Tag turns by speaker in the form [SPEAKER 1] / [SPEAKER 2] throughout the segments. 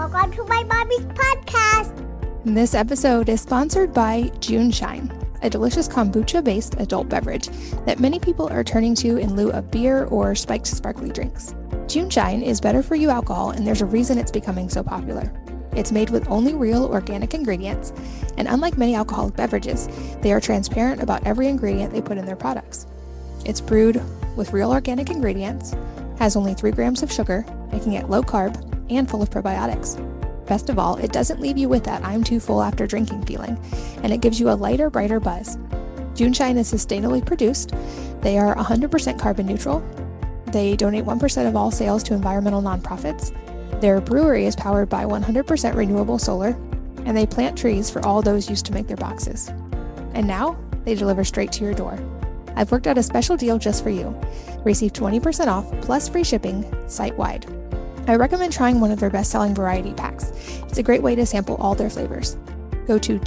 [SPEAKER 1] Welcome to my mommy's podcast.
[SPEAKER 2] This episode is sponsored by June Shine, a delicious kombucha-based adult beverage that many people are turning to in lieu of beer or spiked sparkly drinks. June Shine is better for you alcohol, and there's a reason it's becoming so popular. It's made with only real organic ingredients, and unlike many alcoholic beverages, they are transparent about every ingredient they put in their products. It's brewed with real organic ingredients, has only 3 grams of sugar, making it low carb and full of probiotics. Best of all, it doesn't leave you with that I'm too full after drinking feeling, and it gives you a lighter, brighter buzz. June Shine is sustainably produced. They are 100% carbon neutral. They donate 1% of all sales to environmental nonprofits. Their brewery is powered by 100% renewable solar, and they plant trees for all those used to make their boxes. And now, they deliver straight to your door. I've worked out a special deal just for you. Receive 20% off plus free shipping site-wide. I recommend trying one of their best-selling variety packs. It's a great way to sample all their flavors. Go to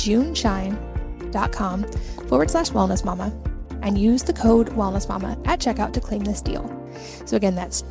[SPEAKER 2] juneshine.com/wellnessmama and use the code wellnessmama at checkout to claim this deal. So again, that's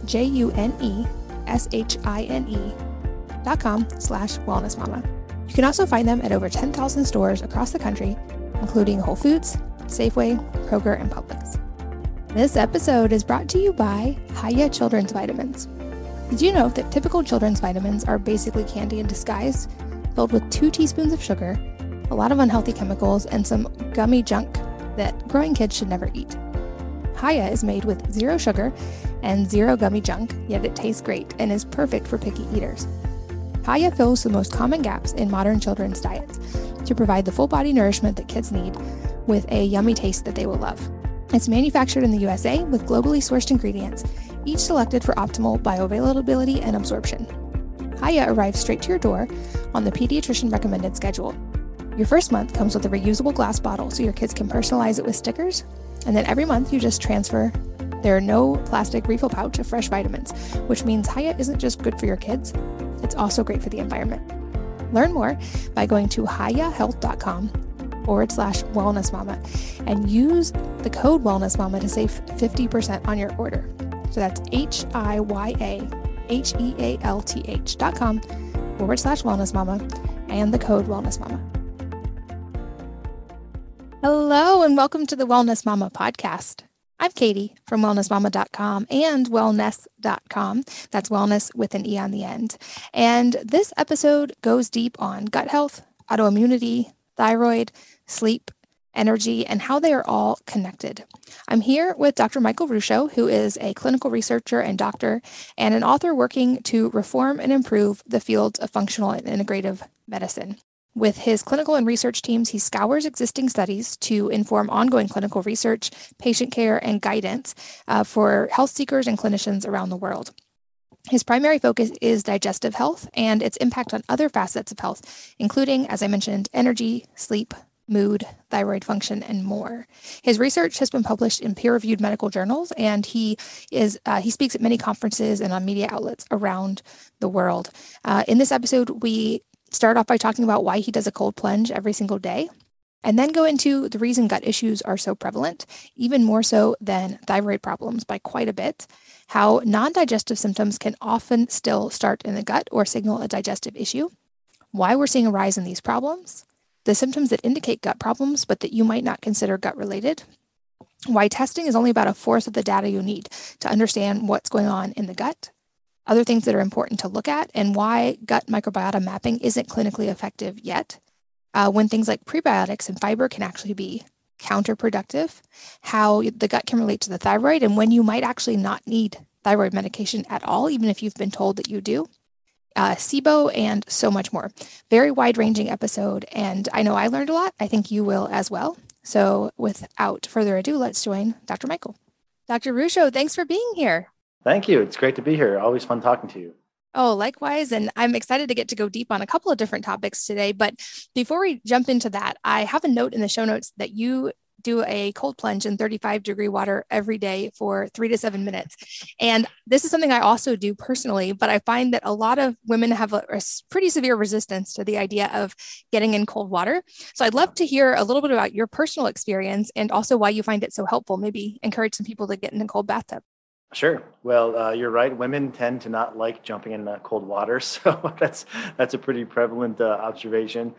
[SPEAKER 2] JUNESHINE.com/wellnessmama. You can also find them at over 10,000 stores across the country, including Whole Foods, Safeway, Kroger, and Publix. This episode is brought to you by Hiya Children's Vitamins. Did you know that typical children's vitamins are basically candy in disguise, filled with 2 teaspoons of sugar, a lot of unhealthy chemicals, and some gummy junk that growing kids should never eat? Hiya is made with 0 sugar and 0 gummy junk, yet it tastes great and is perfect for picky eaters. Hiya fills the most common gaps in modern children's diets to provide the full body nourishment that kids need with a yummy taste that they will love. It's manufactured in the USA with globally sourced ingredients, each selected for optimal bioavailability and absorption. Hiya arrives straight to your door on the pediatrician recommended schedule. Your first month comes with a reusable glass bottle so your kids can personalize it with stickers, and then every month you just transfer their no plastic refill pouch of fresh vitamins, which means Hiya isn't just good for your kids, it's also great for the environment. Learn more by going to hiyahealth.com/wellnessmama and use the code wellnessmama to save 50% on your order. So that's hiyahealth.com/wellnessmama and the code wellnessmama. Hello, and welcome to the Wellness Mama podcast. I'm Katie from wellnessmama.com and wellness.com. That's wellness with an E on the end. And this episode goes deep on gut health, autoimmunity, thyroid, sleep, energy, and how they are all connected. I'm here with Dr. Michael Ruscio, who is a clinical researcher and doctor and an author working to reform and improve the fields of functional and integrative medicine. With his clinical and research teams, he scours existing studies to inform ongoing clinical research, patient care, and guidance for health seekers and clinicians around the world. His primary focus is digestive health and its impact on other facets of health, including, as I mentioned, energy, sleep, mood, thyroid function, and more. His research has been published in peer-reviewed medical journals, and he speaks at many conferences and on media outlets around the world. In this episode, we start off by talking about why he does a cold plunge every single day, and then go into the reason gut issues are so prevalent, even more so than thyroid problems by quite a bit, how non-digestive symptoms can often still start in the gut or signal a digestive issue, why we're seeing a rise in these problems, the symptoms that indicate gut problems but that you might not consider gut-related, why testing is only about 1/4 of the data you need to understand what's going on in the gut, other things that are important to look at, and why gut microbiota mapping isn't clinically effective yet, when things like prebiotics and fiber can actually be counterproductive, how the gut can relate to the thyroid, and when you might actually not need thyroid medication at all, even if you've been told that you do, SIBO, and so much more. Very wide-ranging episode, and I know I learned a lot. I think you will as well. So without further ado, let's join Dr. Michael. Dr. Ruscio, thanks for being here.
[SPEAKER 3] Thank you. It's great to be here. Always fun talking to you.
[SPEAKER 2] Oh, likewise. And I'm excited to get to go deep on a couple of different topics today. But before we jump into that, I have a note in the show notes that you do a cold plunge in 35-degree water every day for 3 to 7 minutes. And this is something I also do personally, but I find that a lot of women have a pretty severe resistance to the idea of getting in cold water. So I'd love to hear a little bit about your personal experience and also why you find it so helpful. Maybe encourage some people to get in a cold bathtub.
[SPEAKER 3] Sure. Well, you're right. Women tend to not like jumping in cold water, so that's a pretty prevalent observation.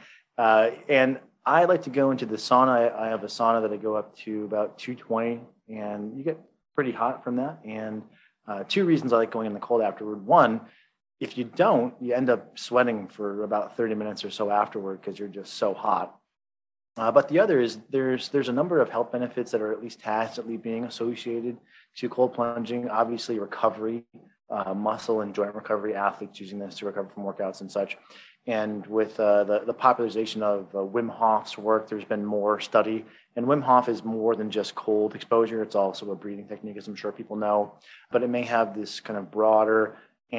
[SPEAKER 3] And I like to go into the sauna. I have a sauna that I go up to about 220, and you get pretty hot from that. And two reasons I like going in the cold afterward. One, if you don't, you end up sweating for about 30 minutes or so afterward because you're just so hot. But the other is there's a number of health benefits that are at least tacitly being associated to cold plunging. Obviously, recovery, muscle and joint recovery, athletes using this to recover from workouts and such. And with the popularization of Wim Hof's work, there's been more study. And Wim Hof is more than just cold exposure. It's also a breathing technique, as I'm sure people know. But it may have this kind of broader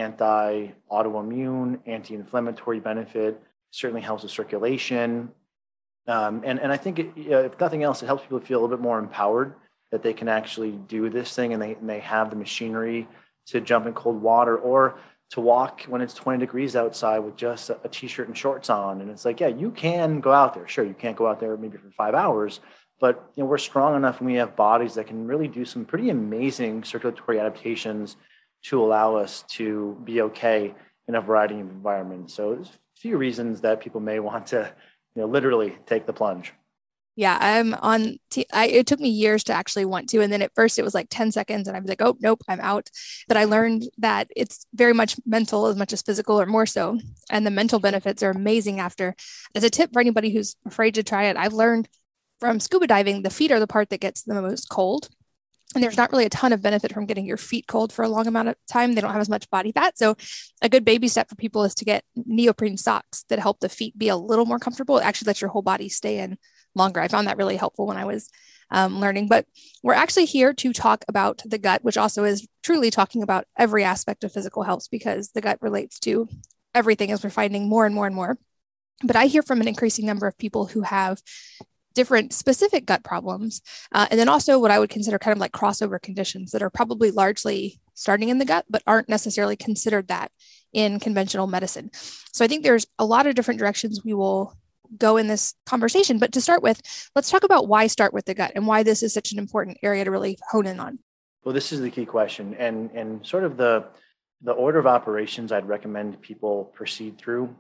[SPEAKER 3] anti-autoimmune, anti-inflammatory benefit. Certainly helps with circulation, and I think if nothing else, it helps people feel a little bit more empowered that they can actually do this thing and they have the machinery to jump in cold water or to walk when it's 20 degrees outside with just a t-shirt and shorts on. And it's like, yeah, you can go out there. Sure, you can't go out there maybe for 5 hours, but we're strong enough and we have bodies that can really do some pretty amazing circulatory adaptations to allow us to be okay in a variety of environments. So there's a few reasons that people may want to literally take the plunge.
[SPEAKER 2] Yeah, I'm on. It took me years to actually want to. And then at first it was like 10 seconds and I was like, oh, nope, I'm out. But I learned that it's very much mental as much as physical or more so. And the mental benefits are amazing after. As a tip for anybody who's afraid to try it, I've learned from scuba diving, the feet are the part that gets the most cold. And there's not really a ton of benefit from getting your feet cold for a long amount of time. They don't have as much body fat. So a good baby step for people is to get neoprene socks that help the feet be a little more comfortable. It actually lets your whole body stay in longer. I found that really helpful when I was learning. But we're actually here to talk about the gut, which also is truly talking about every aspect of physical health because the gut relates to everything as we're finding more and more and more. But I hear from an increasing number of people who have different specific gut problems. And then also what I would consider kind of like crossover conditions that are probably largely starting in the gut, but aren't necessarily considered that in conventional medicine. So I think there's a lot of different directions we will go in this conversation. But to start with, let's talk about why start with the gut and why this is such an important area to really hone in on.
[SPEAKER 3] Well, this is the key question. And sort of the order of operations I'd recommend people proceed through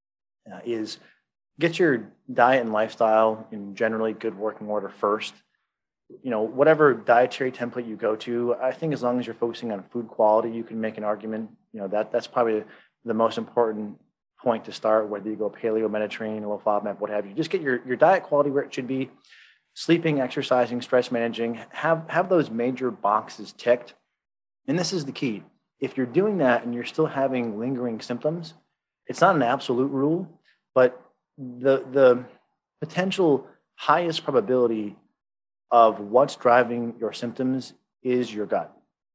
[SPEAKER 3] is get your diet and lifestyle in generally good working order first. Whatever dietary template you go to, I think as long as you're focusing on food quality, you can make an argument, that's probably the most important point to start, whether you go paleo, Mediterranean, low FODMAP, what have you. Just get your diet quality where it should be, sleeping, exercising, stress managing, have those major boxes ticked. And this is the key. If you're doing that and you're still having lingering symptoms, it's not an absolute rule, but the potential highest probability of what's driving your symptoms is your gut.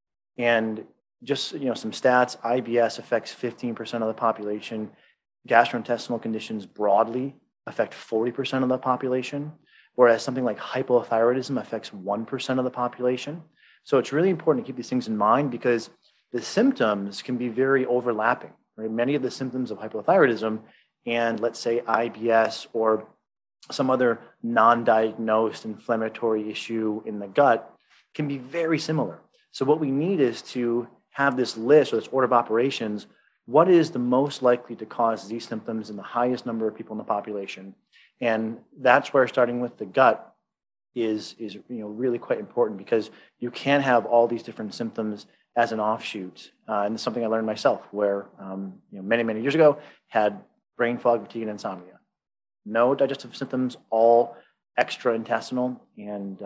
[SPEAKER 3] And just some stats, IBS affects 15% of the population. Gastrointestinal conditions broadly affect 40% of the population, whereas something like hypothyroidism affects 1% of the population. So it's really important to keep these things in mind because the symptoms can be very overlapping. Right? Many of the symptoms of hypothyroidism and let's say IBS or some other non-diagnosed inflammatory issue in the gut can be very similar. So what we need is to have this list or this order of operations. What is the most likely to cause these symptoms in the highest number of people in the population? And that's where starting with the gut is really quite important because you can have all these different symptoms as an offshoot. And it's something I learned myself where many, many years ago had brain fog, fatigue, and insomnia. No digestive symptoms, all extra-intestinal. And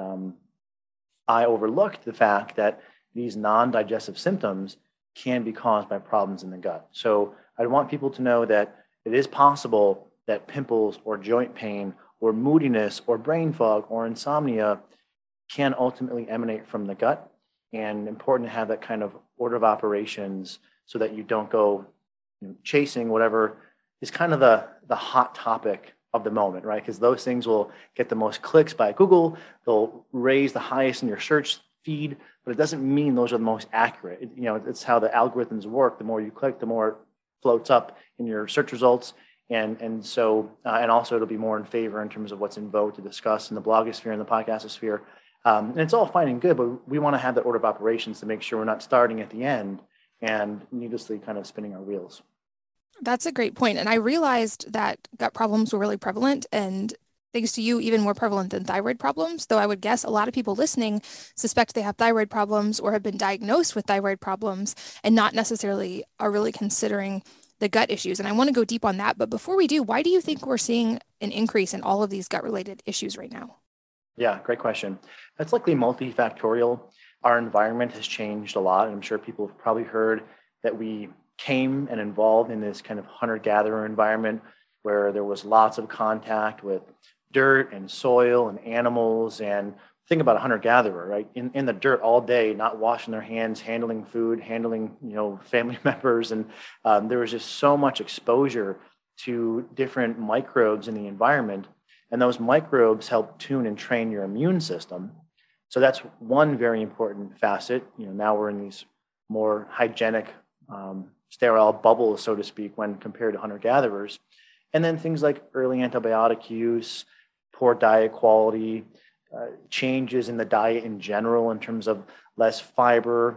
[SPEAKER 3] I overlooked the fact that these non-digestive symptoms can be caused by problems in the gut. So I want people to know that it is possible that pimples or joint pain or moodiness or brain fog or insomnia can ultimately emanate from the gut. And important to have that kind of order of operations so that you don't go chasing whatever is kind of the hot topic of the moment, right? Because those things will get the most clicks by Google. They'll raise the highest in your search feed, but it doesn't mean those are the most accurate. It's how the algorithms work. The more you click, the more it floats up in your search results. And so also it'll be more in favor in terms of what's in vogue to discuss in the blogosphere and the podcastosphere. And it's all fine and good, but we want to have that order of operations to make sure we're not starting at the end and needlessly kind of spinning our wheels.
[SPEAKER 2] That's a great point. And I realized that gut problems were really prevalent and thanks to you, even more prevalent than thyroid problems. Though I would guess a lot of people listening suspect they have thyroid problems or have been diagnosed with thyroid problems and not necessarily are really considering the gut issues. And I want to go deep on that. But before we do, why do you think we're seeing an increase in all of these gut related issues right now?
[SPEAKER 3] Yeah, great question. That's likely multifactorial. Our environment has changed a lot. I'm sure people have probably heard that we came and involved in this kind of hunter-gatherer environment where there was lots of contact with dirt and soil and animals. And think about a hunter-gatherer, right? In the dirt all day, not washing their hands, handling food, handling, family members. And there was just so much exposure to different microbes in the environment. And those microbes help tune and train your immune system. So that's one very important facet. Now we're in these more hygienic, sterile bubbles, so to speak, when compared to hunter-gatherers. And then things like early antibiotic use, poor diet quality, changes in the diet in general in terms of less fiber,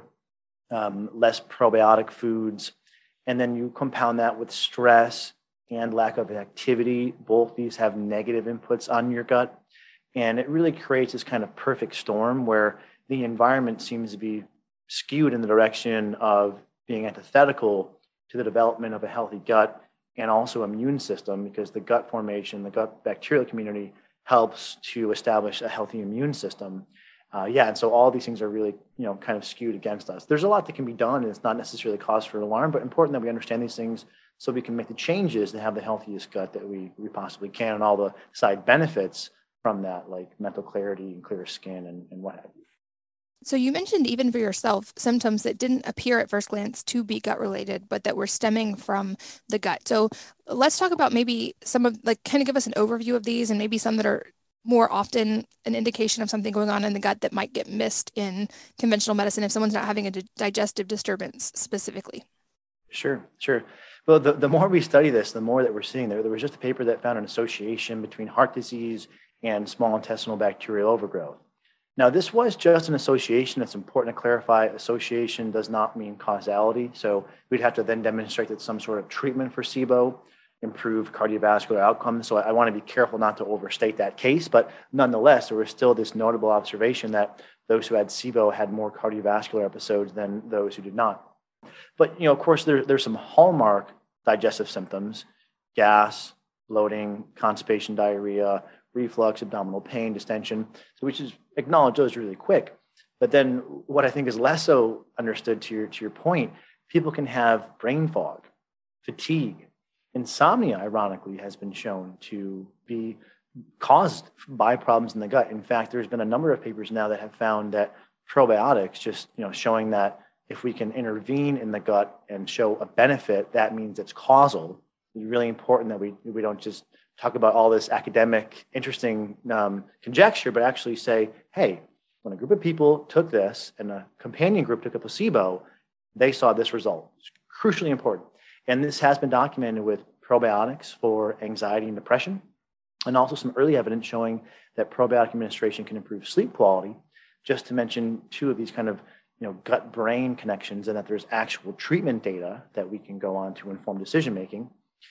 [SPEAKER 3] less probiotic foods. And then you compound that with stress and lack of activity. Both these have negative inputs on your gut. And it really creates this kind of perfect storm where the environment seems to be skewed in the direction of being antithetical to the development of a healthy gut and also immune system, because the gut formation, the gut bacterial community helps to establish a healthy immune system. And so all these things are really, kind of skewed against us. There's a lot that can be done, and it's not necessarily cause for alarm, but important that we understand these things so we can make the changes to have the healthiest gut that we possibly can, and all the side benefits from that, like mental clarity and clearer skin and what have you.
[SPEAKER 2] So you mentioned even for yourself symptoms that didn't appear at first glance to be gut related, but that were stemming from the gut. So let's talk about maybe some of, kind of give us an overview of these and maybe some that are more often an indication of something going on in the gut that might get missed in conventional medicine if someone's not having a digestive disturbance specifically.
[SPEAKER 3] Sure. Well, the more we study this, the more that we're seeing there was just a paper that found an association between heart disease and small intestinal bacterial overgrowth. Now, this was just an association. It's important to clarify. Association does not mean causality. So we'd have to then demonstrate that some sort of treatment for SIBO improved cardiovascular outcomes. So I want to be careful not to overstate that case. But nonetheless, there was still this notable observation that those who had SIBO had more cardiovascular episodes than those who did not. But, of course, there's some hallmark digestive symptoms: gas, bloating, constipation, diarrhea, reflux, abdominal pain, distension. So we should acknowledge those really quick. But then what I think is less so understood to your point, people can have brain fog, fatigue. Insomnia, ironically, has been shown to be caused by problems in the gut. In fact, there's been a number of papers now that have found that probiotics, just showing that if we can intervene in the gut and show a benefit, that means it's causal. It's really important that we don't just talk about all this academic, interesting conjecture, but actually say, hey, when a group of people took this and a companion group took a placebo, they saw this result. It's crucially important. And this has been documented with probiotics for anxiety and depression, and also some early evidence showing that probiotic administration can improve sleep quality, just to mention two of these kind of gut-brain connections, and that there's actual treatment data that we can go on to inform decision-making.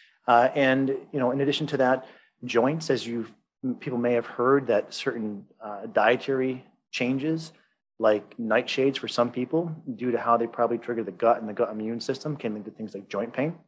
[SPEAKER 3] And in addition to that, joints, as people may have heard that certain dietary changes, like nightshades for some people, due to how they probably trigger the gut and the gut immune system, can lead to things like joint pain.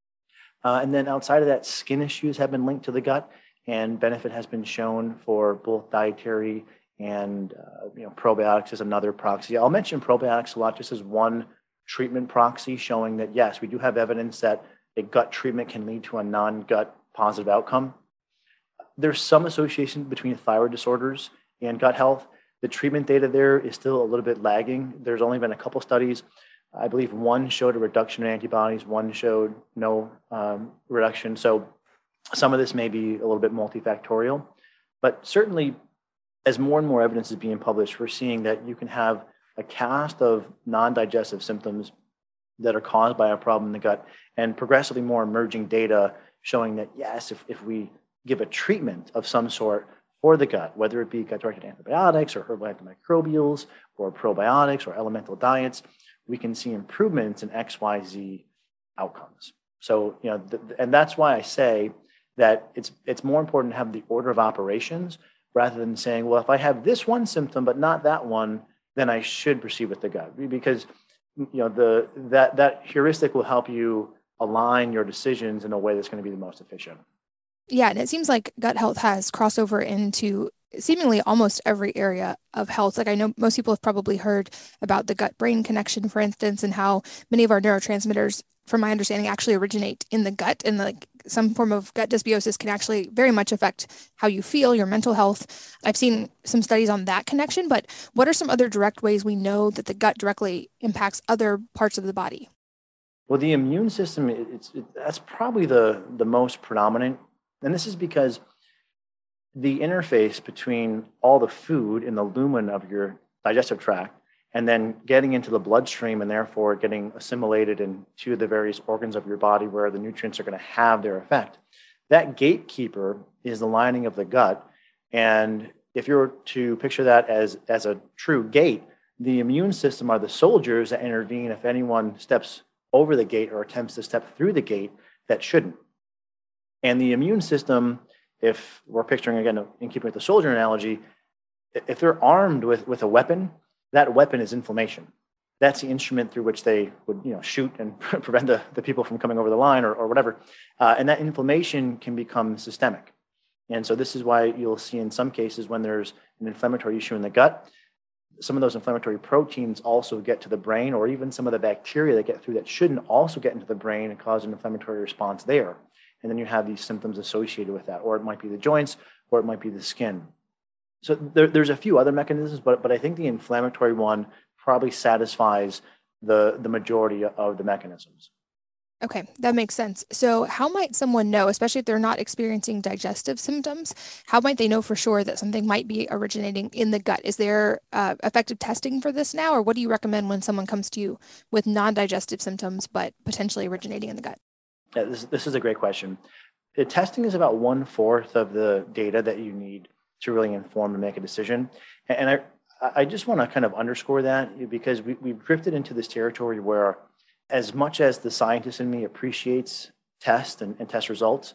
[SPEAKER 3] And then outside of that, skin issues have been linked to the gut, and benefit has been shown for both dietary and probiotics as another proxy. I'll mention probiotics a lot just as one treatment proxy, showing that yes, we do have evidence that a gut treatment can lead to a non-gut positive outcome. There's some association between thyroid disorders and gut health. The treatment data there is still a little bit lagging. There's only been a couple studies. I believe one showed a reduction in antibodies, one showed no reduction. So some of this may be a little bit multifactorial, but certainly as more and more evidence is being published, we're seeing that you can have a cast of non-digestive symptoms that are caused by a problem in the gut, and progressively more emerging data showing that, yes, if we give a treatment of some sort for the gut, whether it be gut-directed antibiotics or herbal antimicrobials or probiotics or elemental diets, we can see improvements in XYZ outcomes. So, and that's why I say that it's more important to have the order of operations rather than saying, well, if I have this one symptom but not that one, then I should proceed with the gut, because that heuristic will help you align your decisions in a way that's going to be the most efficient.
[SPEAKER 2] Yeah, and it seems like gut health has crossover into seemingly almost every area of health. Like I know most people have probably heard about the gut-brain connection, for instance, and how many of our neurotransmitters, from my understanding, actually originate in the gut, and like some form of gut dysbiosis can actually very much affect how you feel, your mental health. I've seen some studies on that connection, but what are some other direct ways we know that the gut directly impacts other parts of the body?
[SPEAKER 3] Well, the immune system, that's probably the most predominant. And this is because the interface between all the food in the lumen of your digestive tract and then getting into the bloodstream and therefore getting assimilated into the various organs of your body where the nutrients are going to have their effect. That gatekeeper is the lining of the gut. And if you were to picture that as a true gate, the immune system are the soldiers that intervene if anyone steps over the gate or attempts to step through the gate that shouldn't. And the immune system, if we're picturing, again, in keeping with the soldier analogy, if they're armed with a weapon, that weapon is inflammation. That's the instrument through which they would shoot and prevent the people from coming over the line or whatever. And that inflammation can become systemic. And so this is why you'll see in some cases when there's an inflammatory issue in the gut, some of those inflammatory proteins also get to the brain, or even some of the bacteria that get through that shouldn't also get into the brain and cause an inflammatory response there. And then you have these symptoms associated with that, or it might be the joints, or it might be the skin. So there's a few other mechanisms, but I think the inflammatory one probably satisfies the majority of the mechanisms.
[SPEAKER 2] Okay, that makes sense. So how might someone know, especially if they're not experiencing digestive symptoms, how might they know for sure that something might be originating in the gut? Is there effective testing for this now, or what do you recommend when someone comes to you with non-digestive symptoms but potentially originating in the gut?
[SPEAKER 3] Yeah, this is a great question. The testing is about 1/4 of the data that you need to really inform and make a decision. And I just want to kind of underscore that, because we've drifted into this territory where, as much as the scientist in me appreciates tests and test results,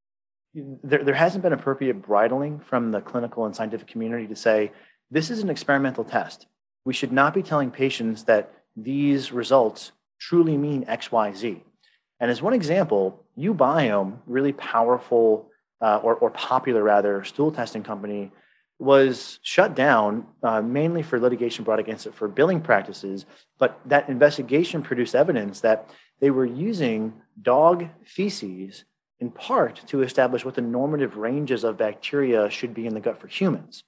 [SPEAKER 3] there hasn't been appropriate bridling from the clinical and scientific community to say, this is an experimental test. We should not be telling patients that these results truly mean X, Y, Z. And as one example, uBiome, really powerful or popular rather, stool testing company, was shut down mainly for litigation brought against it for billing practices. But that investigation produced evidence that they were using dog feces in part to establish what the normative ranges of bacteria should be in the gut for humans.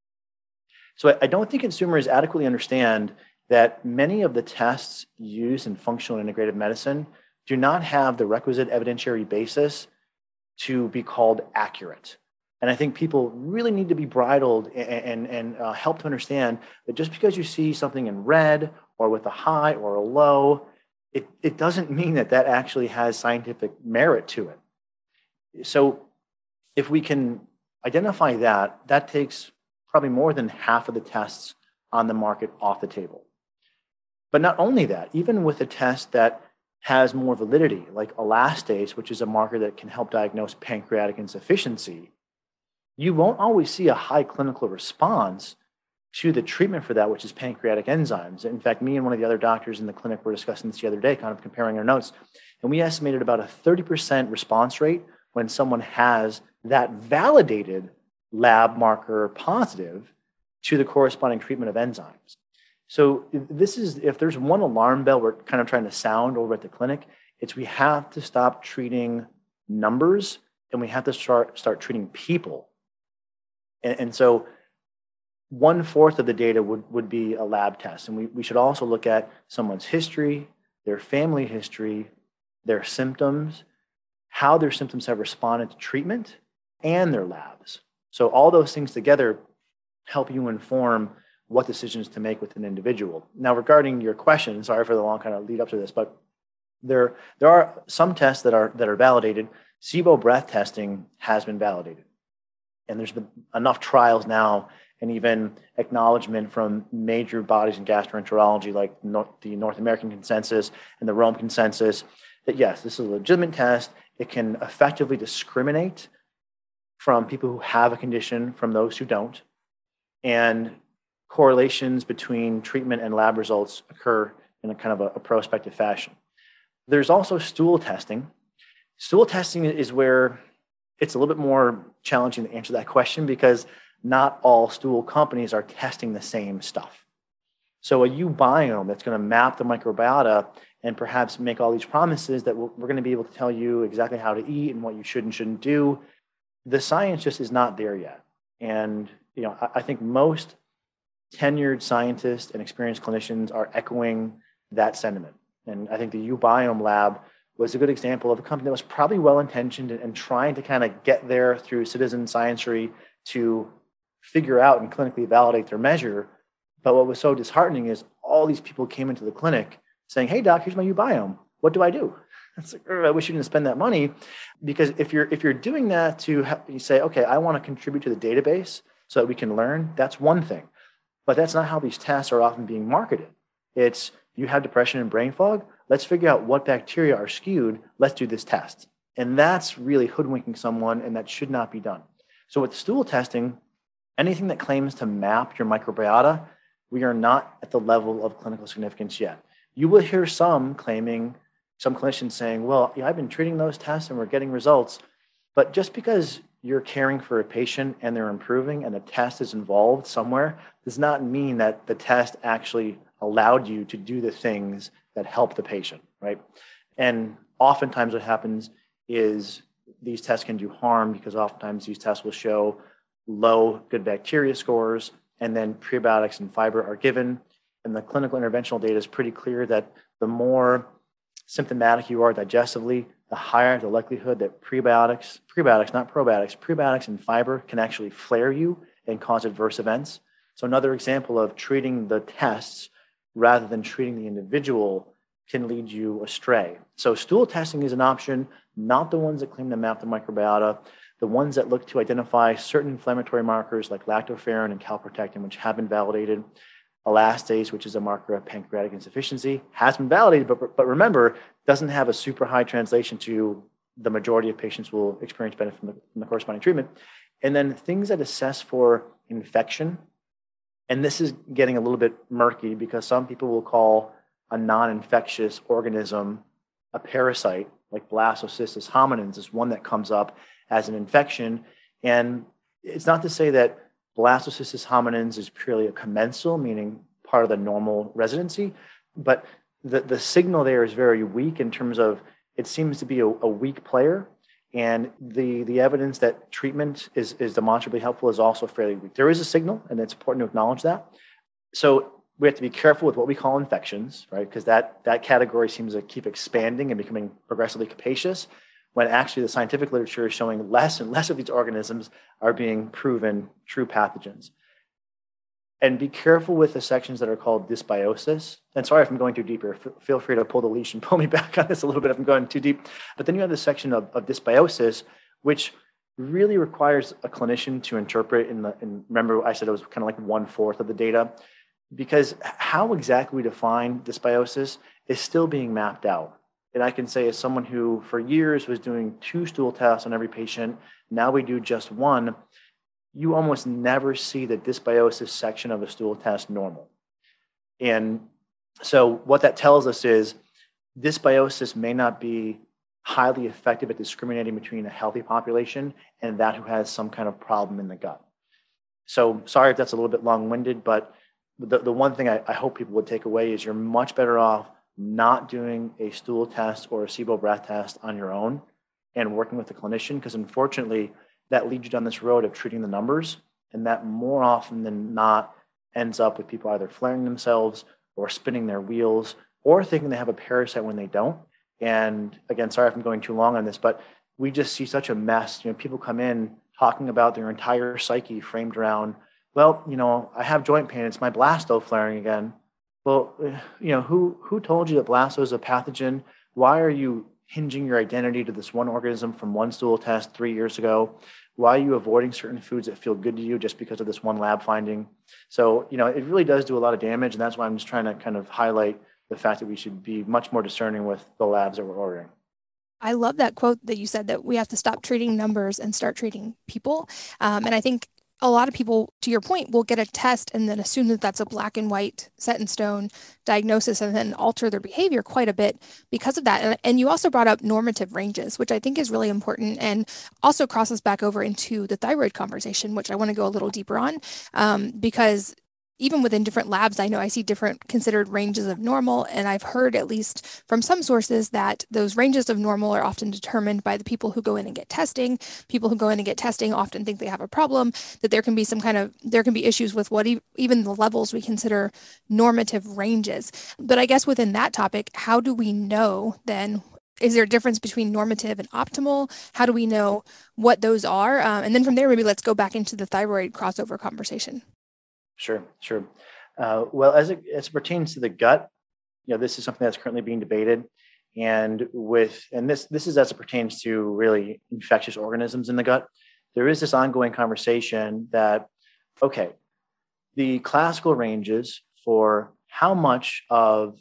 [SPEAKER 3] So I don't think consumers adequately understand that many of the tests used in functional integrative medicine do not have the requisite evidentiary basis to be called accurate. And I think people really need to be bridled and helped to understand that just because you see something in red or with a high or a low, it doesn't mean that actually has scientific merit to it. So if we can identify that takes probably more than half of the tests on the market off the table. But not only that, even with a test that has more validity, like elastase, which is a marker that can help diagnose pancreatic insufficiency, you won't always see a high clinical response to the treatment for that, which is pancreatic enzymes. In fact, me and one of the other doctors in the clinic were discussing this the other day, kind of comparing our notes, and we estimated about a 30% response rate when someone has that validated lab marker positive to the corresponding treatment of enzymes. So this is, if there's one alarm bell we're kind of trying to sound over at the clinic, it's we have to stop treating numbers and we have to start treating people. And so 1/4 of the data would be a lab test. And we should also look at someone's history, their family history, their symptoms, how their symptoms have responded to treatment, and their labs. So all those things together help you inform what decisions to make with an individual. Now, regarding your question, sorry for the long kind of lead up to this, but there are some tests that are validated. SIBO breath testing has been validated. And there's been enough trials now and even acknowledgement from major bodies in gastroenterology like the North American Consensus and the Rome Consensus that yes, this is a legitimate test. It can effectively discriminate from people who have a condition from those who don't. And correlations between treatment and lab results occur in a kind of a prospective fashion. There's also stool testing. Stool testing is where it's a little bit more challenging to answer that question because not all stool companies are testing the same stuff. So a uBiome that's going to map the microbiota and perhaps make all these promises that we're going to be able to tell you exactly how to eat and what you should and shouldn't do, the science just is not there yet. And I think most tenured scientists and experienced clinicians are echoing that sentiment. And I think the uBiome lab was a good example of a company that was probably well-intentioned and trying to kind of get there through citizen sciencery to figure out and clinically validate their measure. But what was so disheartening is all these people came into the clinic saying, hey, doc, here's my uBiome. What do I do? It's like, I wish you didn't spend that money. Because if you're doing that to you say, okay, I want to contribute to the database so that we can learn, that's one thing. But that's not how these tests are often being marketed. It's you have depression and brain fog. Let's figure out what bacteria are skewed. Let's do this test. And that's really hoodwinking someone, and that should not be done. So with stool testing, anything that claims to map your microbiota, we are not at the level of clinical significance yet. You will hear some clinicians saying, well, I've been treating those tests and we're getting results. But just because you're caring for a patient and they're improving and the test is involved somewhere does not mean that the test actually allowed you to do the things that help the patient, right? And oftentimes what happens is these tests can do harm because oftentimes these tests will show low good bacteria scores and then prebiotics and fiber are given. And the clinical interventional data is pretty clear that the more symptomatic you are digestively, the higher the likelihood that prebiotics, not probiotics, prebiotics and fiber can actually flare you and cause adverse events. So another example of treating the tests rather than treating the individual can lead you astray. So stool testing is an option, not the ones that claim to map the microbiota, the ones that look to identify certain inflammatory markers like lactoferrin and calprotectin, which have been validated. Elastase, which is a marker of pancreatic insufficiency, has been validated, but remember, doesn't have a super high translation to the majority of patients will experience benefit from the corresponding treatment. And then things that assess for infection, and this is getting a little bit murky because some people will call a non-infectious organism a parasite, like Blastocystis hominis is one that comes up as an infection. And it's not to say that Blastocystis hominis is purely a commensal, meaning part of the normal residency, but the signal there is very weak in terms of it seems to be a weak player, and the evidence that treatment is demonstrably helpful is also fairly weak. There is a signal, and it's important to acknowledge that. So we have to be careful with what we call infections, right? Because that category seems to keep expanding and becoming progressively capacious, when actually the scientific literature is showing less and less of these organisms are being proven true pathogens. And be careful with the sections that are called dysbiosis. And sorry if I'm going too deep here. Feel free to pull the leash and pull me back on this a little bit if I'm going too deep. But then you have this section of dysbiosis, which really requires a clinician to interpret and remember I said it was kind of like 1/4 of the data, because how exactly we define dysbiosis is still being mapped out. And I can say as someone who for years was doing 2 stool tests on every patient, now we do just 1, you almost never see the dysbiosis section of a stool test normal. And so what that tells us is dysbiosis may not be highly effective at discriminating between a healthy population and that who has some kind of problem in the gut. So sorry if that's a little bit long-winded, but the one thing I hope people would take away is you're much better off not doing a stool test or a SIBO breath test on your own and working with a clinician, because unfortunately that leads you down this road of treating the numbers, and that more often than not ends up with people either flaring themselves or spinning their wheels or thinking they have a parasite when they don't. And again, sorry if I'm going too long on this, but we just see such a mess. People come in talking about their entire psyche framed around, well, I have joint pain, it's my blasto flaring again. Well, who told you that blasto is a pathogen? Why are you hinging your identity to this one organism from one stool test 3 years ago? Why are you avoiding certain foods that feel good to you just because of this one lab finding? So, it really does do a lot of damage. And that's why I'm just trying to kind of highlight the fact that we should be much more discerning with the labs that we're ordering.
[SPEAKER 2] I love that quote that you said, that we have to stop treating numbers and start treating people. And I think a lot of people, to your point, will get a test and then assume that that's a black and white, set in stone diagnosis, and then alter their behavior quite a bit because of that. And you also brought up normative ranges, which I think is really important, and also crosses back over into the thyroid conversation, which I want to go a little deeper on, because even within different labs, I know I see different considered ranges of normal. And I've heard, at least from some sources, that those ranges of normal are often determined by the people who go in and get testing. People who go in and get testing often think they have a problem, that there can be issues with what even the levels we consider normative ranges. But I guess within that topic, how do we know then? Is there a difference between normative and optimal? How do we know what those are? And then from there, maybe let's go back into the thyroid crossover conversation.
[SPEAKER 3] Sure. Well, as it pertains to the gut, this is something that's currently being debated, and this is as it pertains to really infectious organisms in the gut. There is this ongoing conversation that, okay, the classical ranges for how much of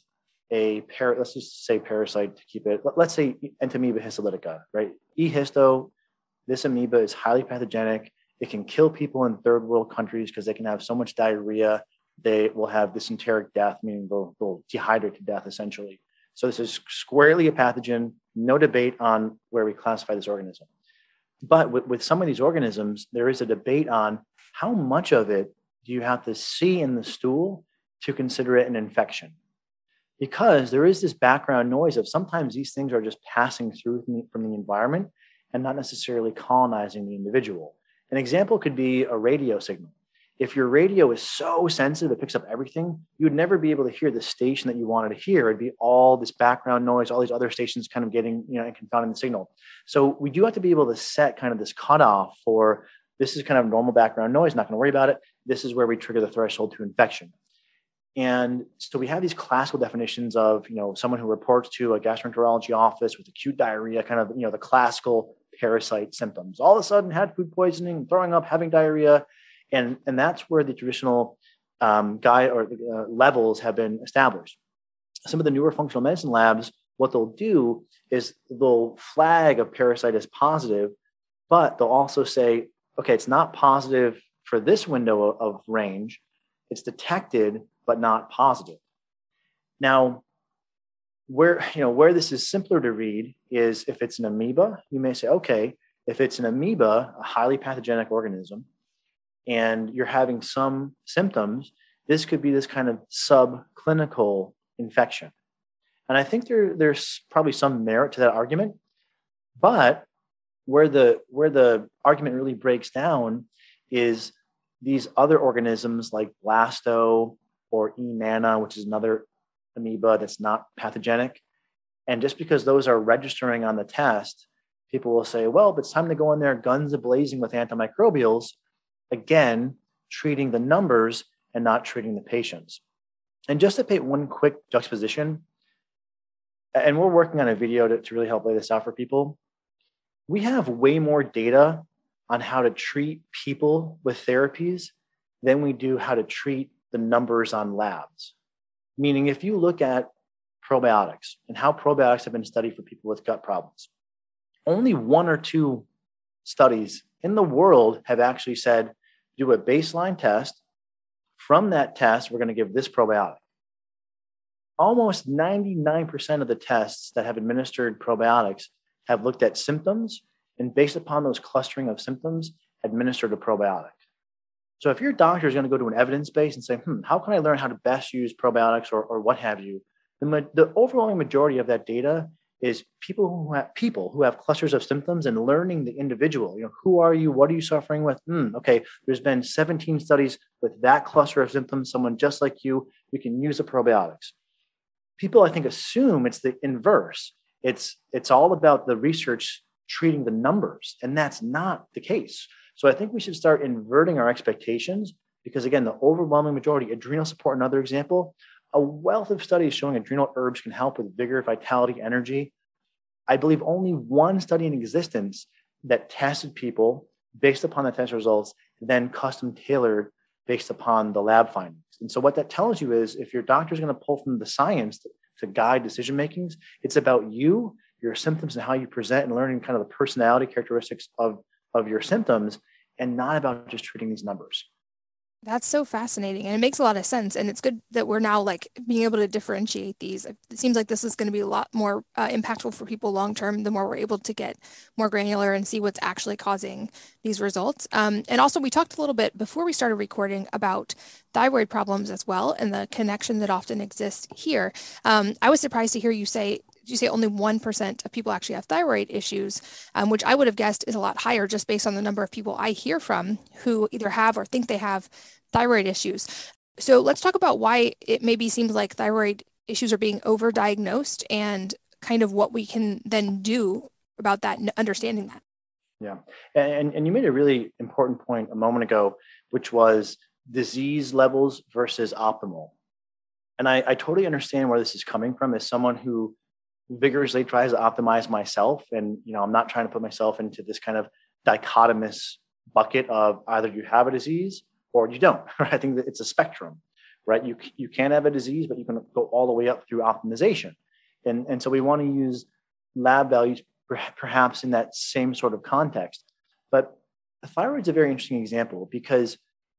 [SPEAKER 3] let's just say parasite to keep it, let's say Entamoeba histolytica, right? E. histo, this amoeba is highly pathogenic. It can kill people in third world countries because they can have so much diarrhea. They will have dysenteric death, meaning they'll dehydrate to death, essentially. So this is squarely a pathogen, no debate on where we classify this organism. But with some of these organisms, there is a debate on how much of it do you have to see in the stool to consider it an infection? Because there is this background noise of sometimes these things are just passing through from the environment and not necessarily colonizing the individual. An example could be a radio signal. If your radio is so sensitive, it picks up everything, you would never be able to hear the station that you wanted to hear. It'd be all this background noise, all these other stations kind of getting, and confounding the signal. So we do have to be able to set kind of this cutoff for, this is kind of normal background noise, not going to worry about it. This is where we trigger the threshold to infection. And so we have these classical definitions of, someone who reports to a gastroenterology office with acute diarrhea, kind of, the classical parasite symptoms. All of a sudden had food poisoning, throwing up, having diarrhea. And that's where the traditional levels have been established. Some of the newer functional medicine labs, what they'll do is they'll flag a parasite as positive, but they'll also say, okay, it's not positive for this window of range. It's detected, but not positive. Now, where this is simpler to read is if it's an amoeba, you may say, okay, if it's an amoeba, a highly pathogenic organism, and you're having some symptoms, this could be this kind of subclinical infection. And I think there's probably some merit to that argument, but where the argument really breaks down is these other organisms like Blasto or E. manna, which is another amoeba that's not pathogenic. And just because those are registering on the test, people will say, well, if it's time to go in there guns a-blazing with antimicrobials, again, treating the numbers and not treating the patients. And just to paint one quick juxtaposition, and we're working on a video to really help lay this out for people, we have way more data on how to treat people with therapies than we do how to treat the numbers on labs. Meaning, if you look at probiotics and how probiotics have been studied for people with gut problems, only 1 or 2 studies in the world have actually said, do a baseline test. From that test, we're going to give this probiotic. Almost 99% of the tests that have administered probiotics have looked at symptoms, and based upon those clustering of symptoms, administered a probiotic. So if your doctor is going to go to an evidence base and say, how can I learn how to best use probiotics or what have you, the overwhelming majority of that data is people who have clusters of symptoms and learning the individual. Who are you? What are you suffering with? Okay, there's been 17 studies with that cluster of symptoms. Someone just like you, we can use the probiotics. People, I think, assume it's the inverse. It's all about the research treating the numbers, and that's not the case. So I think we should start inverting our expectations because, again, the overwhelming majority, adrenal support, another example, a wealth of studies showing adrenal herbs can help with vigor, vitality, energy. I believe only one study in existence that tested people based upon the test results, then custom tailored based upon the lab findings. And so what that tells you is if your doctor is going to pull from the science to guide decision makings, it's about you, your symptoms, and how you present, and learning kind of the personality characteristics of your symptoms, and not about just treating these numbers.
[SPEAKER 2] That's so fascinating, and it makes a lot of sense. And it's good that we're now like being able to differentiate these. It seems like this is going to be a lot more impactful for people long term, the more we're able to get more granular and see what's actually causing these results. And also, we talked a little bit before we started recording about thyroid problems as well, and the connection that often exists here. I was surprised to hear you say only 1% of people actually have thyroid issues, which I would have guessed is a lot higher just based on the number of people I hear from who either have or think they have thyroid issues. So let's talk about why it maybe seems like thyroid issues are being overdiagnosed and kind of what we can then do about that and understanding that.
[SPEAKER 3] Yeah. And you made a really important point a moment ago, which was disease levels versus optimal. And I totally understand where this is coming from as someone who vigorously tries to optimize myself. And, I'm not trying to put myself into this kind of dichotomous bucket of either you have a disease or you don't. Right? I think that it's a spectrum, right? You can have a disease, but you can go all the way up through optimization. And so we want to use lab values perhaps in that same sort of context. But the thyroid is a very interesting example because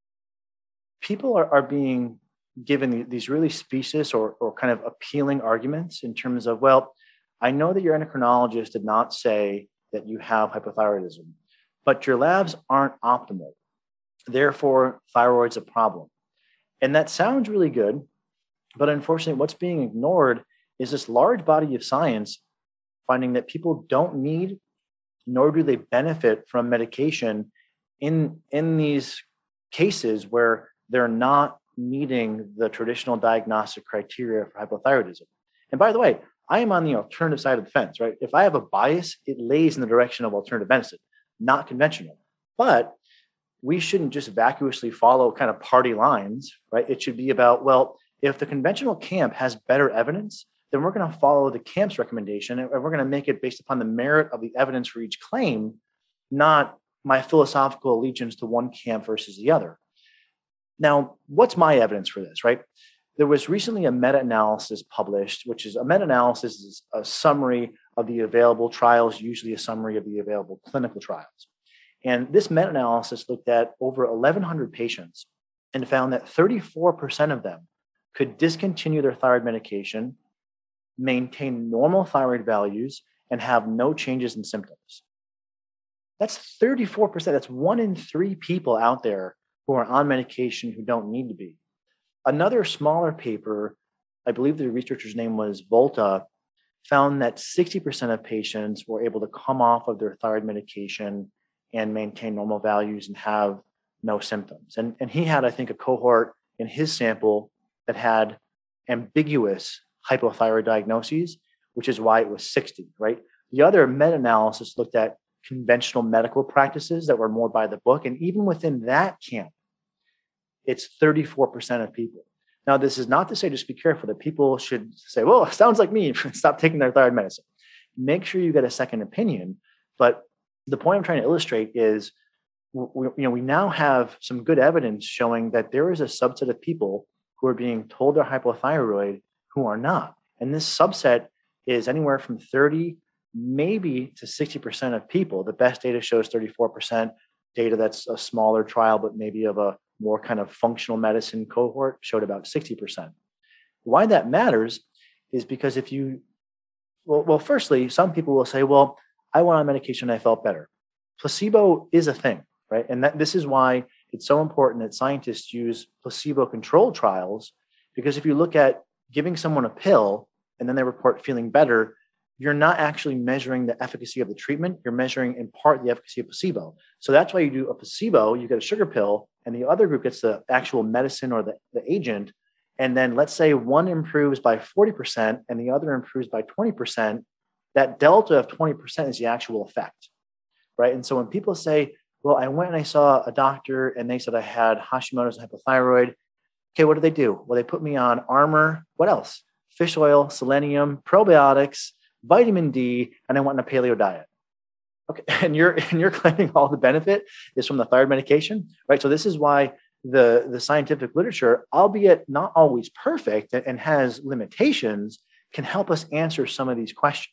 [SPEAKER 3] people are being given these really specious or kind of appealing arguments in terms of, well, I know that your endocrinologist did not say that you have hypothyroidism, but your labs aren't optimal. Therefore, thyroid's a problem. And that sounds really good, but unfortunately, what's being ignored is this large body of science finding that people don't need, nor do they benefit from medication in these cases where they're not meeting the traditional diagnostic criteria for hypothyroidism. And by the way, I am on the alternative side of the fence, right? If I have a bias, it lays in the direction of alternative medicine, not conventional. But we shouldn't just vacuously follow kind of party lines, right? It should be about, well, if the conventional camp has better evidence, then we're going to follow the camp's recommendation, and we're going to make it based upon the merit of the evidence for each claim, not my philosophical allegiance to one camp versus the other. Now, what's my evidence for this, right? There was recently a meta-analysis published, which is a meta-analysis is a summary of the available trials, usually a summary of the available clinical trials. And this meta-analysis looked at over 1,100 patients and found that 34% of them could discontinue their thyroid medication, maintain normal thyroid values, and have no changes in symptoms. That's 34%. That's 1 in 3 people out there who are on medication who don't need to be. Another smaller paper, I believe the researcher's name was Volta, found that 60% of patients were able to come off of their thyroid medication and maintain normal values and have no symptoms. And he had, I think, a cohort in his sample that had ambiguous hypothyroid diagnoses, which is why it was 60, right? The other meta-analysis looked at conventional medical practices that were more by the book. And even within that camp, it's 34% of people. Now, this is not to say just be careful that people should say, well, it sounds like me, stop taking their thyroid medicine. Make sure you get a second opinion. But the point I'm trying to illustrate is, we now have some good evidence showing that there is a subset of people who are being told they're hypothyroid who are not. And this subset is anywhere from 30, maybe to 60% of people. The best data shows 34%. Data that's a smaller trial, but maybe of a more kind of functional medicine cohort showed about 60%. Why that matters is because if you, firstly, some people will say, well, I went on medication and I felt better. Placebo is a thing, right? And this is why it's so important that scientists use placebo-controlled trials, because if you look at giving someone a pill and then they report feeling better, you're not actually measuring the efficacy of the treatment. You're measuring in part the efficacy of placebo. So that's why you do a placebo, you get a sugar pill, and the other group gets the actual medicine or the agent. And then let's say one improves by 40% and the other improves by 20%. That delta of 20% is the actual effect, right? And so when people say, well, I went and I saw a doctor and they said I had Hashimoto's and hypothyroid. Okay, what did they do? Well, they put me on Armour. What else? Fish oil, selenium, probiotics, vitamin D, and I went on a paleo diet. Okay, and you're claiming all the benefit is from the thyroid medication, right? So this is why the scientific literature, albeit not always perfect and has limitations, can help us answer some of these questions.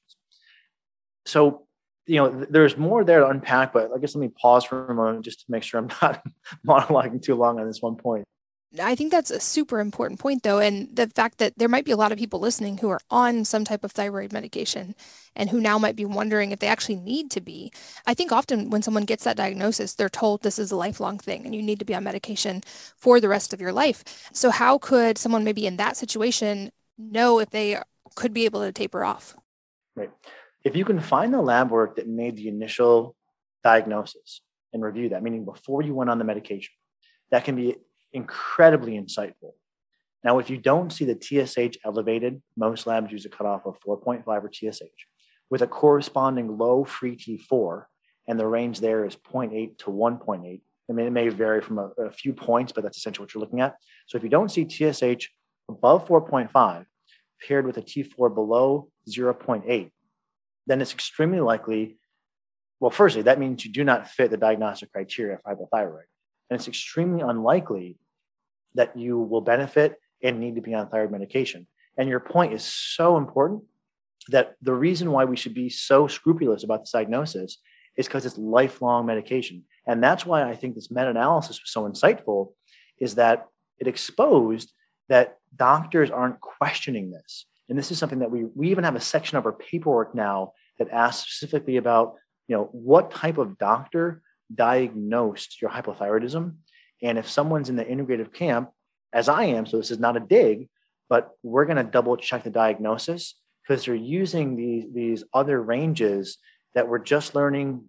[SPEAKER 3] So, there's more there to unpack, but I guess let me pause for a moment just to make sure I'm not monologuing too long on this one point.
[SPEAKER 2] I think that's a super important point, though, and the fact that there might be a lot of people listening who are on some type of thyroid medication and who now might be wondering if they actually need to be. I think often when someone gets that diagnosis, they're told this is a lifelong thing and you need to be on medication for the rest of your life. So how could someone maybe in that situation know if they could be able to taper off?
[SPEAKER 3] Right. If you can find the lab work that made the initial diagnosis and review that, meaning before you went on the medication, that can be incredibly insightful. Now, if you don't see the TSH elevated, most labs use a cutoff of 4.5 or TSH with a corresponding low free T4, and the range there is 0.8 to 1.8. I mean, it may vary from a few points, but that's essentially what you're looking at. So if you don't see TSH above 4.5 paired with a T4 below 0.8, then it's extremely likely, well, firstly, that means you do not fit the diagnostic criteria for hypothyroid. And it's extremely unlikely that you will benefit and need to be on thyroid medication. And your point is so important that the reason why we should be so scrupulous about this diagnosis is because it's lifelong medication. And that's why I think this meta-analysis was so insightful, is that it exposed that doctors aren't questioning this. And this is something that we even have a section of our paperwork now that asks specifically about, what type of doctor diagnosed your hypothyroidism. And if someone's in the integrative camp, as I am, so this is not a dig, but we're going to double check the diagnosis because they're using these other ranges that we're just learning,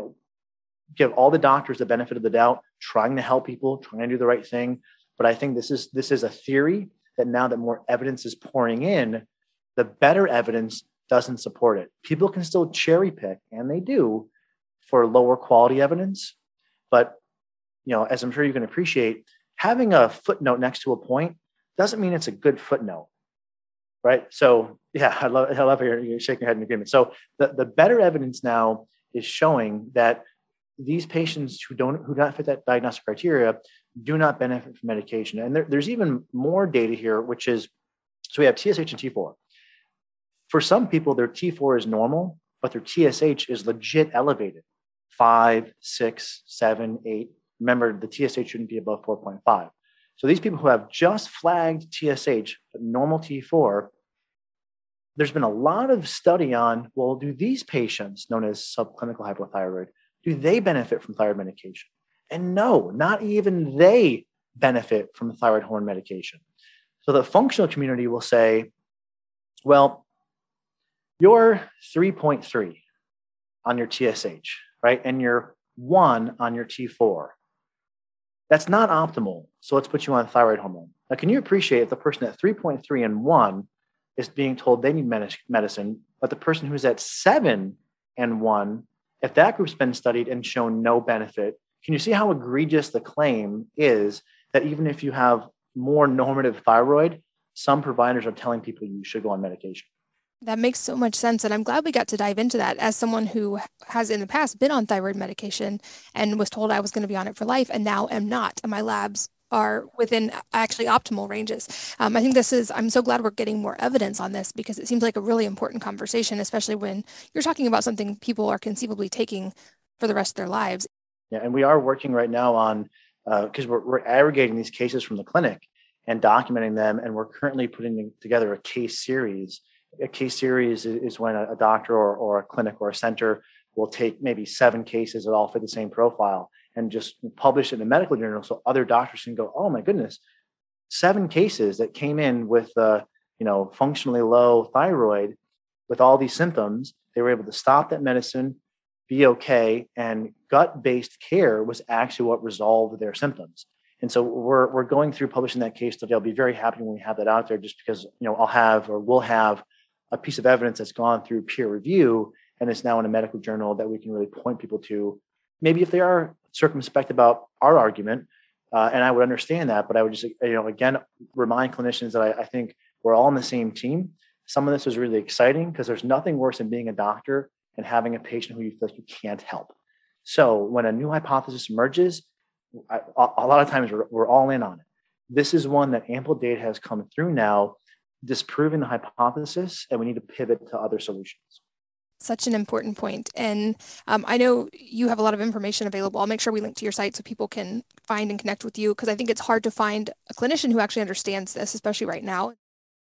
[SPEAKER 3] give all the doctors the benefit of the doubt, trying to help people, trying to do the right thing. But I think this is a theory that now that more evidence is pouring in, the better evidence doesn't support it. People can still cherry pick, and they do, for lower quality evidence. But, as I'm sure you can appreciate, having a footnote next to a point doesn't mean it's a good footnote, right? So, yeah, I love how you're shaking your head in agreement. So the better evidence now is showing that these patients who do not fit that diagnostic criteria do not benefit from medication. And there's even more data here, which is, so we have TSH and T4. For some people, their T4 is normal, but their TSH is legit elevated. 5, 6, 7, 8. Remember, the TSH shouldn't be above 4.5. So these people who have just flagged TSH, but normal T4, there's been a lot of study on, well, do these patients, known as subclinical hypothyroid, do they benefit from thyroid medication? And no, not even they benefit from thyroid hormone medication. So the functional community will say, well, you're 3.3 on your TSH, right? And you're 1 on your T4. That's not optimal. So let's put you on thyroid hormone. Now, can you appreciate if the person at 3.3 and 1 is being told they need medicine, but the person who's at 7 and 1, if that group's been studied and shown no benefit, can you see how egregious the claim is that even if you have more normative thyroid, some providers are telling people you should go on medication?
[SPEAKER 2] That makes so much sense. And I'm glad we got to dive into that as someone who has in the past been on thyroid medication and was told I was going to be on it for life and now am not. And my labs are within actually optimal ranges. I think I'm so glad we're getting more evidence on this because it seems like a really important conversation, especially when you're talking about something people are conceivably taking for the rest of their lives.
[SPEAKER 3] Yeah, and we are working right now on, because we're aggregating these cases from the clinic and documenting them. And we're currently putting together a case series. A case series is when a doctor or a clinic or a center will take maybe 7 cases that all fit the same profile and just publish it in a medical journal so other doctors can go, oh my goodness, 7 cases that came in with functionally low thyroid with all these symptoms. They were able to stop that medicine, be okay, and gut-based care was actually what resolved their symptoms. And so we're going through publishing that case study. I'll be very happy when we have that out there, just because we'll have a piece of evidence that's gone through peer review and is now in a medical journal that we can really point people to. Maybe if they are circumspect about our argument, and I would understand that, but I would just again remind clinicians that I think we're all on the same team. Some of this was really exciting because there's nothing worse than being a doctor and having a patient who you feel like you can't help. So when a new hypothesis emerges, a lot of times we're all in on it. This is one that ample data has come through now, disproving the hypothesis, and we need to pivot to other solutions.
[SPEAKER 2] Such an important point. And I know you have a lot of information available. I'll make sure we link to your site so people can find and connect with you, because I think it's hard to find a clinician who actually understands this, especially right now.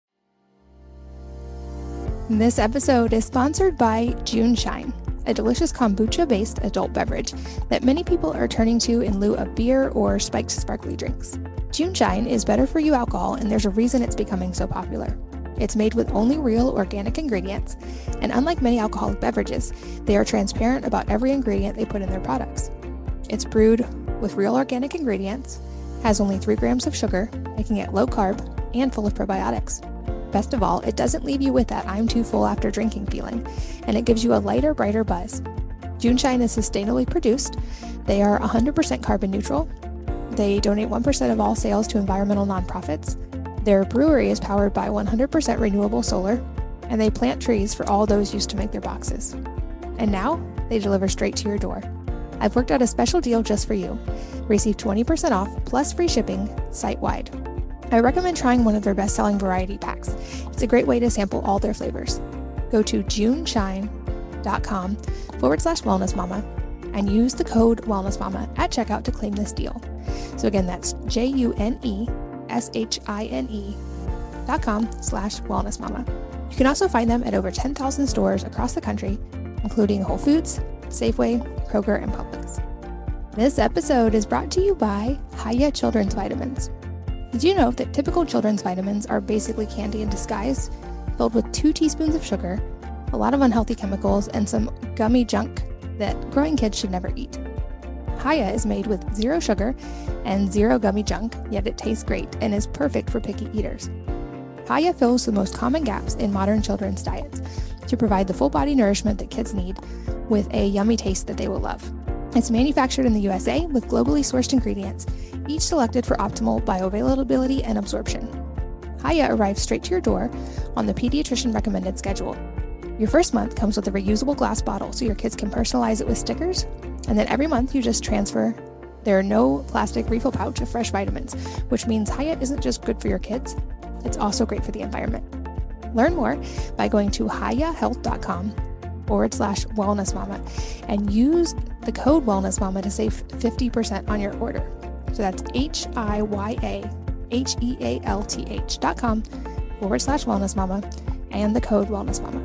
[SPEAKER 2] This episode is sponsored by June Shine, a delicious kombucha-based adult beverage that many people are turning to in lieu of beer or spiked sparkly drinks. June Shine is better for you alcohol, and there's a reason it's becoming so popular. It's made with only real organic ingredients, and unlike many alcoholic beverages, they are transparent about every ingredient they put in their products. It's brewed with real organic ingredients, has only 3 grams of sugar, making it low carb and full of probiotics. Best of all, it doesn't leave you with that I'm too full after drinking feeling, and it gives you a lighter, brighter buzz. June Shine is sustainably produced. They are 100% carbon neutral. They donate 1% of all sales to environmental nonprofits. Their brewery is powered by 100% renewable solar, and they plant trees for all those used to make their boxes. And now, they deliver straight to your door. I've worked out a special deal just for you. Receive 20% off plus free shipping site-wide. I recommend trying one of their best-selling variety packs. It's a great way to sample all their flavors. Go to juneshine.com/wellnessmama and use the code wellnessmama at checkout to claim this deal. So again, that's JUNESHINE.com/wellnessmama. You can also find them at over 10,000 stores across the country, including Whole Foods, Safeway, Kroger, and Publix. This episode is brought to you by Hiya Children's Vitamins. Did you know that typical children's vitamins are basically candy in disguise, filled with 2 teaspoons of sugar, a lot of unhealthy chemicals, and some gummy junk that growing kids should never eat? Hiya is made with 0 sugar and 0 gummy junk, yet it tastes great and is perfect for picky eaters. Hiya fills the most common gaps in modern children's diets to provide the full body nourishment that kids need with a yummy taste that they will love. It's manufactured in the USA with globally sourced ingredients, each selected for optimal bioavailability and absorption. Hiya arrives straight to your door on the pediatrician recommended schedule. Your first month comes with a reusable glass bottle so your kids can personalize it with stickers, and then every month you just transfer their no plastic refill pouch of fresh vitamins, which means Hiya isn't just good for your kids, it's also great for the environment. Learn more by going to hiyahealth.com/wellnessmama and use the code wellnessmama to save 50% on your order. So that's hiyahealth.com/wellnessmama and the code wellnessmama.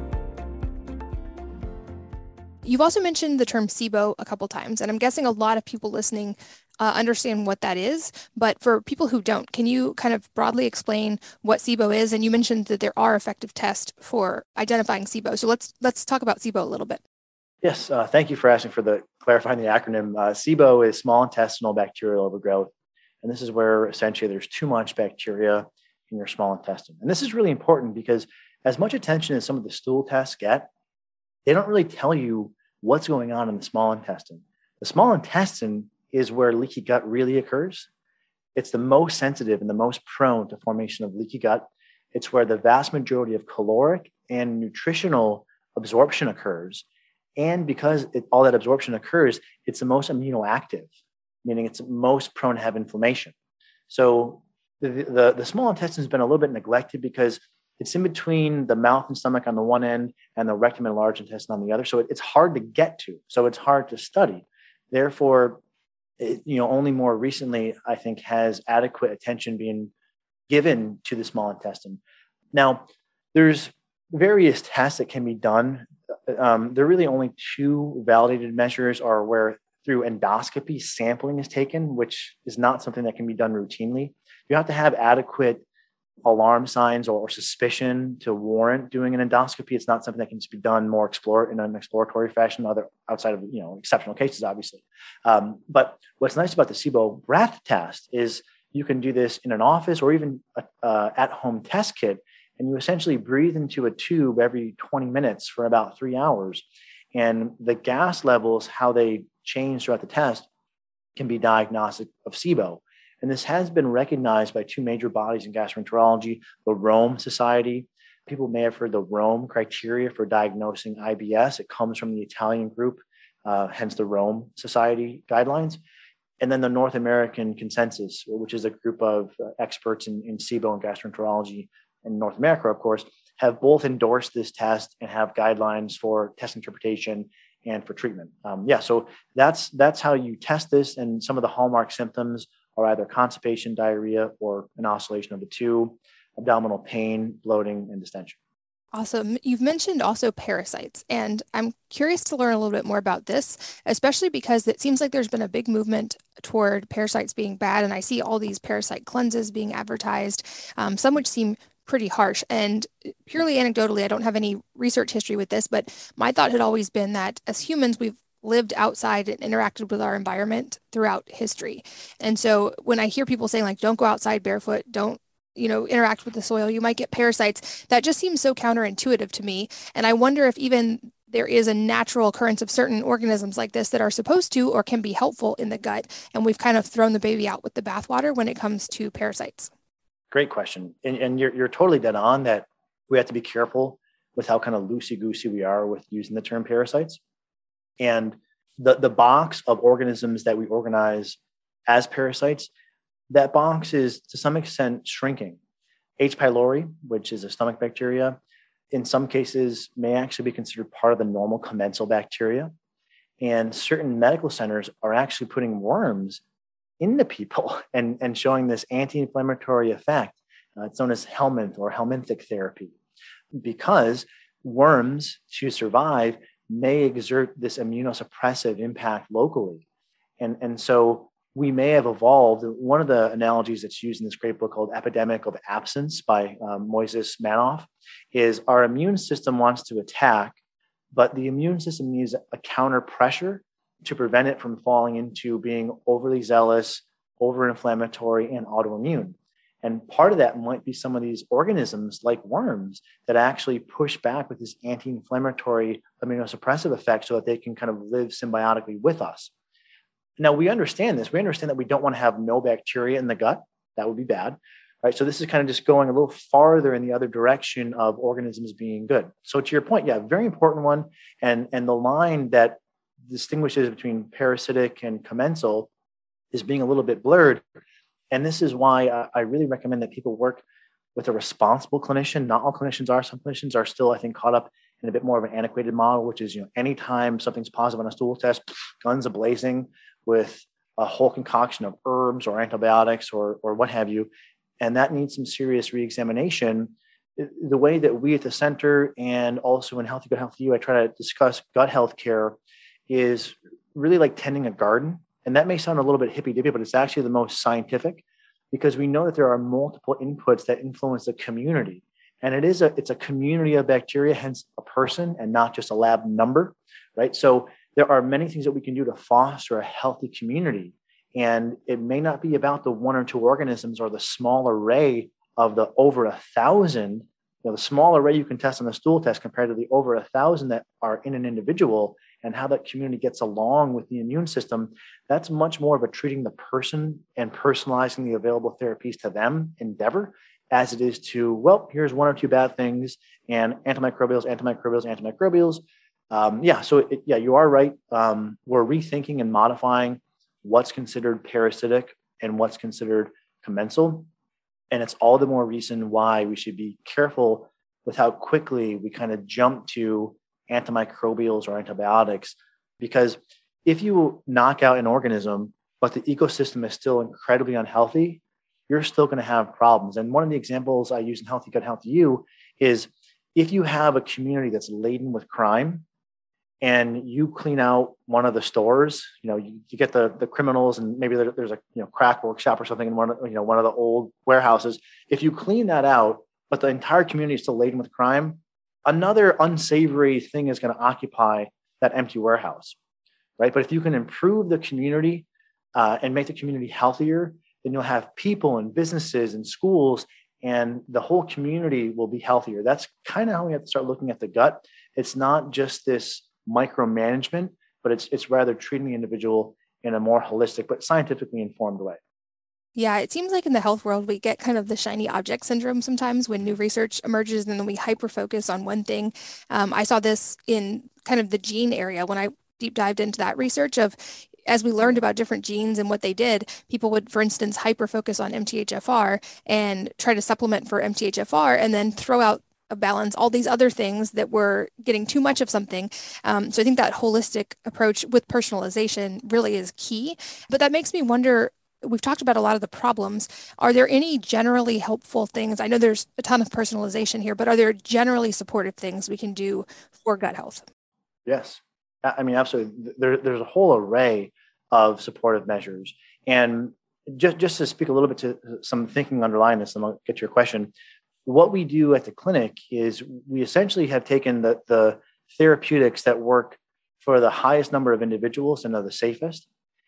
[SPEAKER 2] You've also mentioned the term SIBO a couple times, and I'm guessing a lot of people listening understand what that is. But for people who don't, can you kind of broadly explain what SIBO is? And you mentioned that there are effective tests for identifying SIBO. So let's talk about SIBO a little bit.
[SPEAKER 3] Yes, thank you for asking for clarifying the acronym. SIBO is small intestinal bacterial overgrowth. And this is where essentially there's too much bacteria in your small intestine. And this is really important because as much attention as some of the stool tests get, they don't really tell you what's going on in the small intestine. The small intestine is where leaky gut really occurs. It's the most sensitive and the most prone to formation of leaky gut. It's where the vast majority of caloric and nutritional absorption occurs. And because all that absorption occurs, it's the most immunoactive, meaning it's most prone to have inflammation. So the small intestine has been a little bit neglected because it's in between the mouth and stomach on the one end and the rectum and large intestine on the other. So it's hard to get to. So it's hard to study. Therefore, only more recently, I think, has adequate attention being given to the small intestine. Now, there's various tests that can be done. There are really only 2 validated measures are where through endoscopy sampling is taken, which is not something that can be done routinely. You have to have adequate alarm signs or suspicion to warrant doing an endoscopy. It's not something that can just be done more in an exploratory fashion, outside of exceptional cases, obviously. But what's nice about the SIBO breath test is you can do this in an office or even at-home test kit, and you essentially breathe into a tube every 20 minutes for about 3 hours. And the gas levels, how they change throughout the test, can be diagnostic of SIBO. And this has been recognized by 2 major bodies in gastroenterology, the Rome Society, People may have heard the Rome criteria for diagnosing IBS. It comes from the Italian group, hence the Rome Society guidelines. And then the North American Consensus, which is a group of experts in SIBO and gastroenterology in North America, of course, have both endorsed this test and have guidelines for test interpretation and for treatment. So that's how you test this. And some of the hallmark symptoms are either constipation, diarrhea, or an oscillation of the two, abdominal pain, bloating, and distension.
[SPEAKER 2] Awesome. You've mentioned also parasites, and I'm curious to learn a little bit more about this, especially because it seems like there's been a big movement toward parasites being bad, and I see all these parasite cleanses being advertised, some which seem pretty harsh. And purely anecdotally, I don't have any research history with this, but my thought had always been that as humans, we've lived outside and interacted with our environment throughout history. And so when I hear people saying like, don't go outside barefoot, don't interact with the soil, you might get parasites. That just seems so counterintuitive to me. And I wonder if even there is a natural occurrence of certain organisms like this that are supposed to or can be helpful in the gut. And we've kind of thrown the baby out with the bathwater when it comes to parasites.
[SPEAKER 3] Great question. And you're totally dead on that we have to be careful with how kind of loosey-goosey we are with using the term parasites. And the box of organisms that we organize as parasites, that box is to some extent shrinking. H. pylori, which is a stomach bacteria, in some cases may actually be considered part of the normal commensal bacteria. And certain medical centers are actually putting worms into people and showing this anti-inflammatory effect. It's known as helminth or helminthic therapy, because worms, to survive, may exert this immunosuppressive impact locally. And so we may have evolved. One of the analogies that's used in this great book called Epidemic of Absence by Moises Manoff is our immune system wants to attack, but the immune system needs a counter pressure to prevent it from falling into being overly zealous, over-inflammatory, and autoimmune. And part of that might be some of these organisms like worms that actually push back with this anti-inflammatory immunosuppressive effect so that they can kind of live symbiotically with us. Now, we understand this. We understand that we don't want to have no bacteria in the gut. That would be bad, right? So this is kind of just going a little farther in the other direction of organisms being good. So to your point, yeah, very important one. And the line that distinguishes between parasitic and commensal is being a little bit blurred. And this is why I really recommend that people work with a responsible clinician. Not all clinicians are. Some clinicians are still, I think, caught up in a bit more of an antiquated model, which is, anytime something's positive on a stool test, guns a-blazing with a whole concoction of herbs or antibiotics or what have you. And that needs some serious reexamination. The way that we at the center and also in Healthy Gut Healthy You, I try to discuss gut health care is really like tending a garden. And that may sound a little bit hippy-dippy, but it's actually the most scientific, because we know that there are multiple inputs that influence the community. And it's a community of bacteria, hence a person and not just a lab number, right? So there are many things that we can do to foster a healthy community. And it may not be about the one or two organisms or the small array of the over 1,000, the small array you can test on the stool test compared to the over 1,000 that are in an individual, and how that community gets along with the immune system. That's much more of a treating the person and personalizing the available therapies to them endeavor, as it is to, well, here's one or two bad things and antimicrobials. You are right. We're rethinking and modifying what's considered parasitic and what's considered commensal. And it's all the more reason why we should be careful with how quickly we kind of jump to antimicrobials or antibiotics, because if you knock out an organism, but the ecosystem is still incredibly unhealthy, you're still going to have problems. And one of the examples I use in Healthy Gut Healthy You is if you have a community that's laden with crime and you clean out one of the stores, you get the criminals, and maybe there's a crack workshop or something in one of the old warehouses. If you clean that out, but the entire community is still laden with crime, another unsavory thing is going to occupy that empty warehouse, right? But if you can improve the community and make the community healthier, then you'll have people and businesses and schools, and the whole community will be healthier. That's kind of how we have to start looking at the gut. It's not just this micromanagement, but it's rather treating the individual in a more holistic but scientifically informed way.
[SPEAKER 2] Yeah, it seems like in the health world, we get kind of the shiny object syndrome sometimes when new research emerges and then we hyper focus on one thing. I saw this in kind of the gene area when I deep dived into that research of as we learned about different genes and what they did, people would, for instance, hyper focus on MTHFR and try to supplement for MTHFR and then throw out a balance all these other things that were getting too much of something. So I think that holistic approach with personalization really is key. But that makes me wonder, we've talked about a lot of the problems. Are there any generally helpful things? I know there's a ton of personalization here, but are there generally supportive things we can do for gut health?
[SPEAKER 3] Yes. I mean, absolutely. There's a whole array of supportive measures. And just to speak a little bit to some thinking underlying this, and I'll get to your question. What we do at the clinic is we essentially have taken the therapeutics that work for the highest number of individuals and are the safest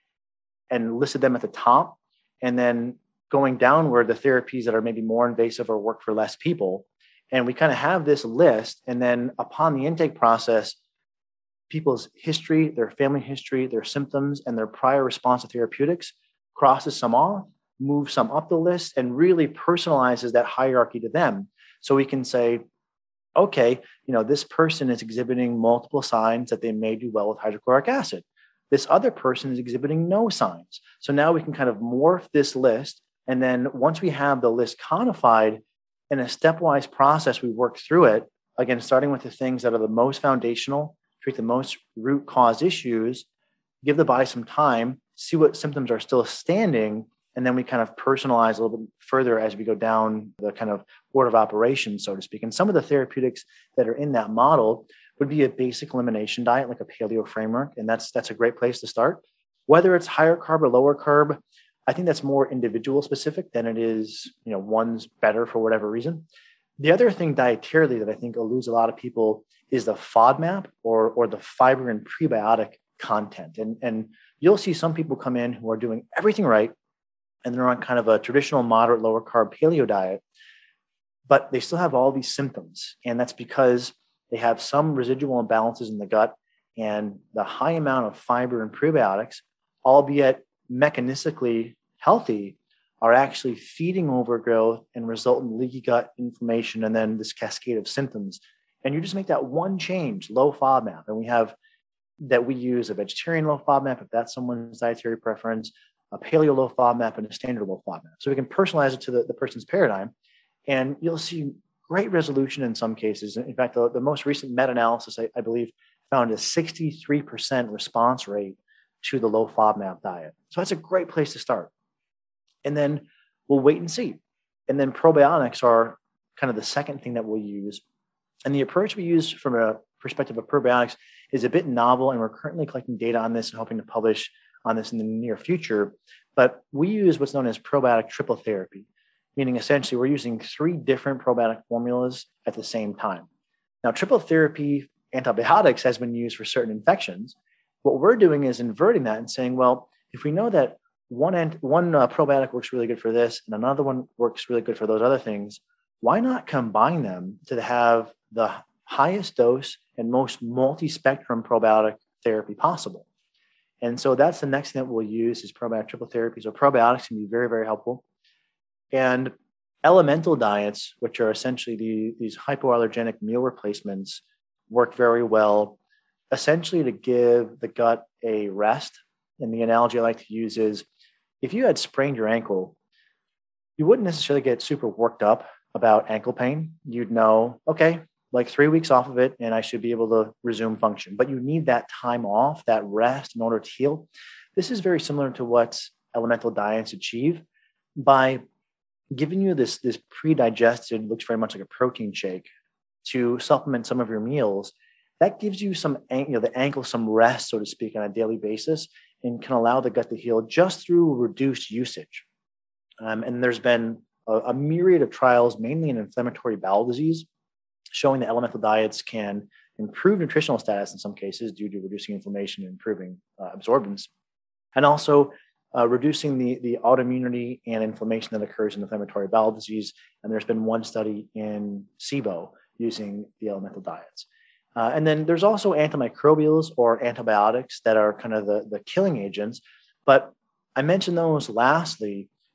[SPEAKER 3] and listed them at the top. And then going downward, the therapies that are maybe more invasive or work for less people. And we kind of have this list. And then upon the intake process, people's history, their family history, their symptoms, and their prior response to therapeutics crosses some off, moves some up the list, and really personalizes that hierarchy to them. So we can say, okay, this person is exhibiting multiple signs that they may do well with hydrochloric acid. This other person is exhibiting no signs. So now we can kind of morph this list. And then once we have the list codified in a stepwise process, we work through it, again, starting with the things that are the most foundational, treat the most root cause issues, give the body some time, see what symptoms are still standing, and then we kind of personalize a little bit further as we go down the kind of order of operations, so to speak. And some of the therapeutics that are in that model would be a basic elimination diet, like a paleo framework. And that's a great place to start. Whether it's higher carb or lower carb, I think that's more individual specific than it is, one's better for whatever reason. The other thing dietarily that I think eludes a lot of people is the FODMAP or the fiber and prebiotic content. And you'll see some people come in who are doing everything right, and they're on kind of a traditional moderate lower carb paleo diet, but they still have all these symptoms. And that's because they have some residual imbalances in the gut, and the high amount of fiber and prebiotics, albeit mechanistically healthy, are actually feeding overgrowth and result in leaky gut inflammation and then this cascade of symptoms. And you just make that one change, low FODMAP. And we use a vegetarian low FODMAP if that's someone's dietary preference, a paleo low FODMAP, and a standard low FODMAP. So we can personalize it to the person's paradigm, and you'll see great resolution in some cases. In fact, the most recent meta-analysis, I believe, found a 63% response rate to the low FODMAP diet. So that's a great place to start. And then we'll wait and see. And then probiotics are kind of the second thing that we'll use. And the approach we use from a perspective of probiotics is a bit novel, and we're currently collecting data on this and hoping to publish on this in the near future. But we use what's known as probiotic triple therapy, meaning essentially we're using 3 different probiotic formulas at the same time. Now, triple therapy antibiotics has been used for certain infections. What we're doing is inverting that and saying, well, if we know that one probiotic works really good for this and another one works really good for those other things, why not combine them to have the highest dose and most multi-spectrum probiotic therapy possible? And so that's the next thing that we'll use is probiotic triple therapy. So probiotics can be very, very helpful. And elemental diets, which are essentially these hypoallergenic meal replacements, work very well, essentially to give the gut a rest. And the analogy I like to use is if you had sprained your ankle, you wouldn't necessarily get super worked up about ankle pain. You'd know, okay, like 3 weeks off of it and I should be able to resume function. But you need that time off, that rest in order to heal. This is very similar to what elemental diets achieve by giving you this pre-digested, looks very much like a protein shake to supplement some of your meals. That gives you the ankle some rest, so to speak, on a daily basis, and can allow the gut to heal just through reduced usage. And there's been a myriad of trials, mainly in inflammatory bowel disease, showing that elemental diets can improve nutritional status in some cases due to reducing inflammation and improving absorbance, and also reducing the autoimmunity and inflammation that occurs in inflammatory bowel disease. And there's been one study in SIBO using the elemental diets. And then there's also antimicrobials or antibiotics that are kind of the killing agents. But I mentioned those lastly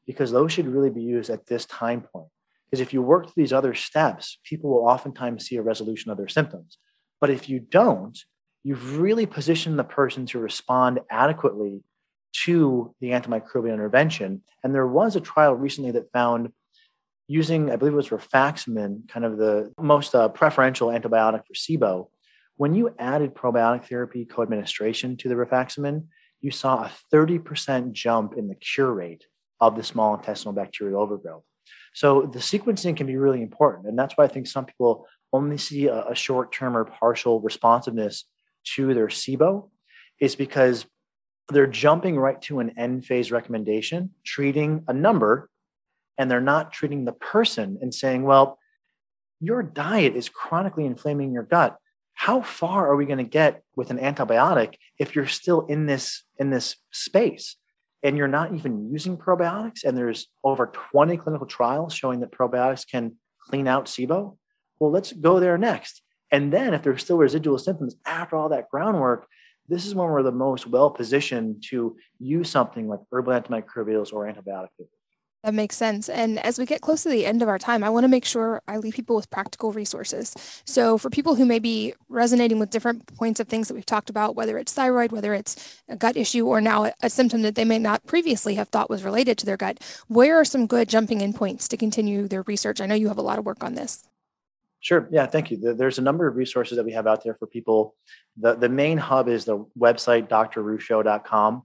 [SPEAKER 3] because those should really be used at this time point. Because if you work through these other steps, people will oftentimes see a resolution of their symptoms. But if you don't, you've really positioned the person to respond adequately to the antimicrobial intervention. And there was a trial recently that found using, I believe it was rifaximin, kind of the most preferential antibiotic for SIBO. When you added probiotic therapy co-administration to the rifaximin, you saw a 30% jump in the cure rate of the small intestinal bacterial overgrowth. So the sequencing can be really important. And that's why I think some people only see a short-term or partial responsiveness to their SIBO, is because they're jumping right to an end phase recommendation, treating a number, and they're not treating the person and saying, well, your diet is chronically inflaming your gut. How far are we going to get with an antibiotic if you're still in this space and you're not even using probiotics? And there's over 20 clinical trials showing that probiotics can clean out SIBO. Well, let's go there next. And then if there's still residual symptoms after all that groundwork, this is when we're the most well-positioned to use something like herbal antimicrobials or antibiotic therapy.
[SPEAKER 2] That makes sense. And as we get close to the end of our time, I want to make sure I leave people with practical resources. So for people who may be resonating with different points of things that we've talked about, whether it's thyroid, whether it's a gut issue, or now a symptom that they may not previously have thought was related to their gut, where are some good jumping in points to continue their research? I know you have a lot of work on this.
[SPEAKER 3] Sure. Yeah, thank you. There's a number of resources that we have out there for people. The main hub is the website, drruscio.com,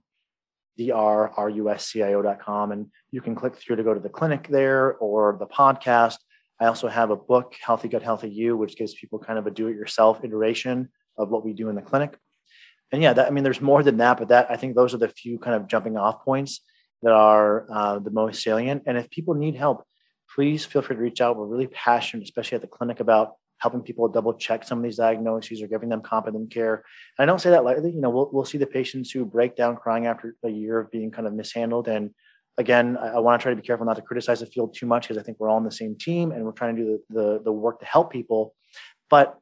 [SPEAKER 3] drruscio.com. And you can click through to go to the clinic there or the podcast. I also have a book, Healthy Gut, Healthy You, which gives people kind of a do-it-yourself iteration of what we do in the clinic. And yeah, there's more than that, but I think those are the few kind of jumping off points that are the most salient. And if people need help, please feel free to reach out. We're really passionate, especially at the clinic, about helping people double check some of these diagnoses or giving them competent care. And I don't say that lightly. We'll see the patients who break down crying after a year of being kind of mishandled. And again, I want to try to be careful not to criticize the field too much, because I think we're all on the same team and we're trying to do the work to help people. But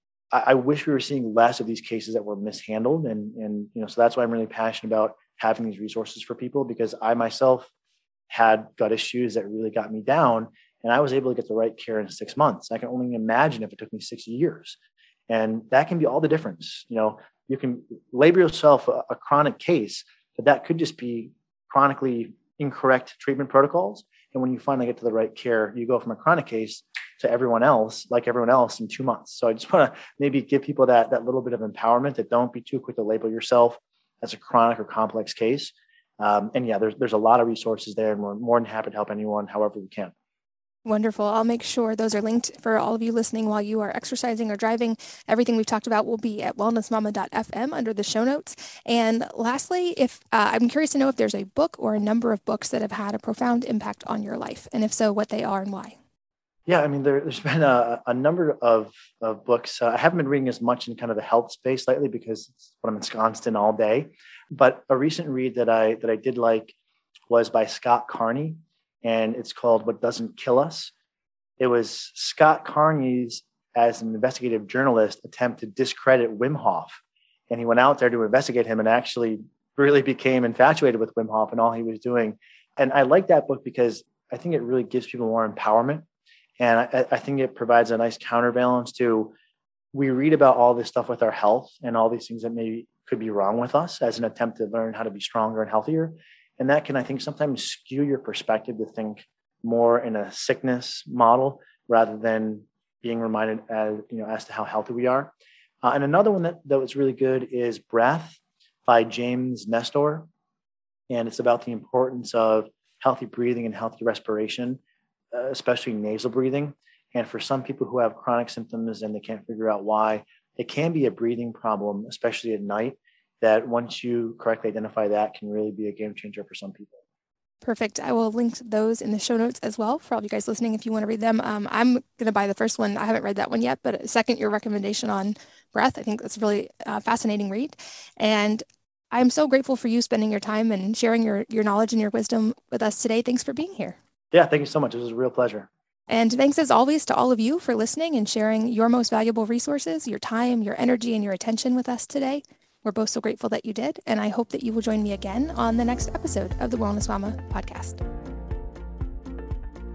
[SPEAKER 3] I wish we were seeing less of these cases that were mishandled. And so that's why I'm really passionate about having these resources for people, because I myself had gut issues that really got me down, and I was able to get the right care in 6 months. I can only imagine if it took me 6 years. And that can be all the difference. You can label yourself a chronic case, but that could just be chronically incorrect treatment protocols. And when you finally get to the right care, you go from a chronic case to everyone else in 2 months. So I just want to maybe give people that little bit of empowerment, that don't be too quick to label yourself as a chronic or complex case. And yeah, there's a lot of resources there, and we're more than happy to help anyone however we can.
[SPEAKER 2] Wonderful. I'll make sure those are linked for all of you listening while you are exercising or driving. Everything we've talked about will be at wellnessmama.fm under the show notes. And lastly, if I'm curious to know if there's a book or a number of books that have had a profound impact on your life, and if so, what they are and why.
[SPEAKER 3] Yeah, there's been a number of books. I haven't been reading as much in kind of the health space lately because it's what I'm ensconced in all day. But a recent read that I did like was by Scott Carney, and it's called What Doesn't Kill Us. It was Scott Carney's, as an investigative journalist, attempt to discredit Wim Hof. And he went out there to investigate him and actually really became infatuated with Wim Hof and all he was doing. And I like that book because I think it really gives people more empowerment. And I think it provides a nice counterbalance to, we read about all this stuff with our health and all these things that maybe could be wrong with us as an attempt to learn how to be stronger and healthier. And that can, I think, sometimes skew your perspective to think more in a sickness model rather than being reminded as to how healthy we are. And another one that was really good is Breath by James Nestor. And it's about the importance of healthy breathing and healthy respiration, especially nasal breathing. And for some people who have chronic symptoms and they can't figure out why, it can be a breathing problem, especially at night, that once you correctly identify that, can really be a game changer for some people.
[SPEAKER 2] Perfect. I will link those in the show notes as well for all of you guys listening if you want to read them. I'm going to buy the first one. I haven't read that one yet, but second, your recommendation on Breath. I think that's a really fascinating read. And I'm so grateful for you spending your time and sharing your knowledge and your wisdom with us today. Thanks for being here.
[SPEAKER 3] Yeah, thank you so much. It was a real pleasure.
[SPEAKER 2] And thanks as always to all of you for listening and sharing your most valuable resources, your time, your energy, and your attention with us today. We're both so grateful that you did, and I hope that you will join me again on the next episode of the Wellness Mama podcast.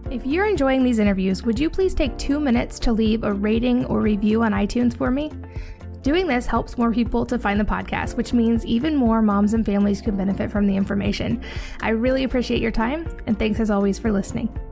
[SPEAKER 2] If you're enjoying these interviews, would you please take 2 minutes to leave a rating or review on iTunes for me? Doing this helps more people to find the podcast, which means even more moms and families can benefit from the information. I really appreciate your time, and thanks as always for listening.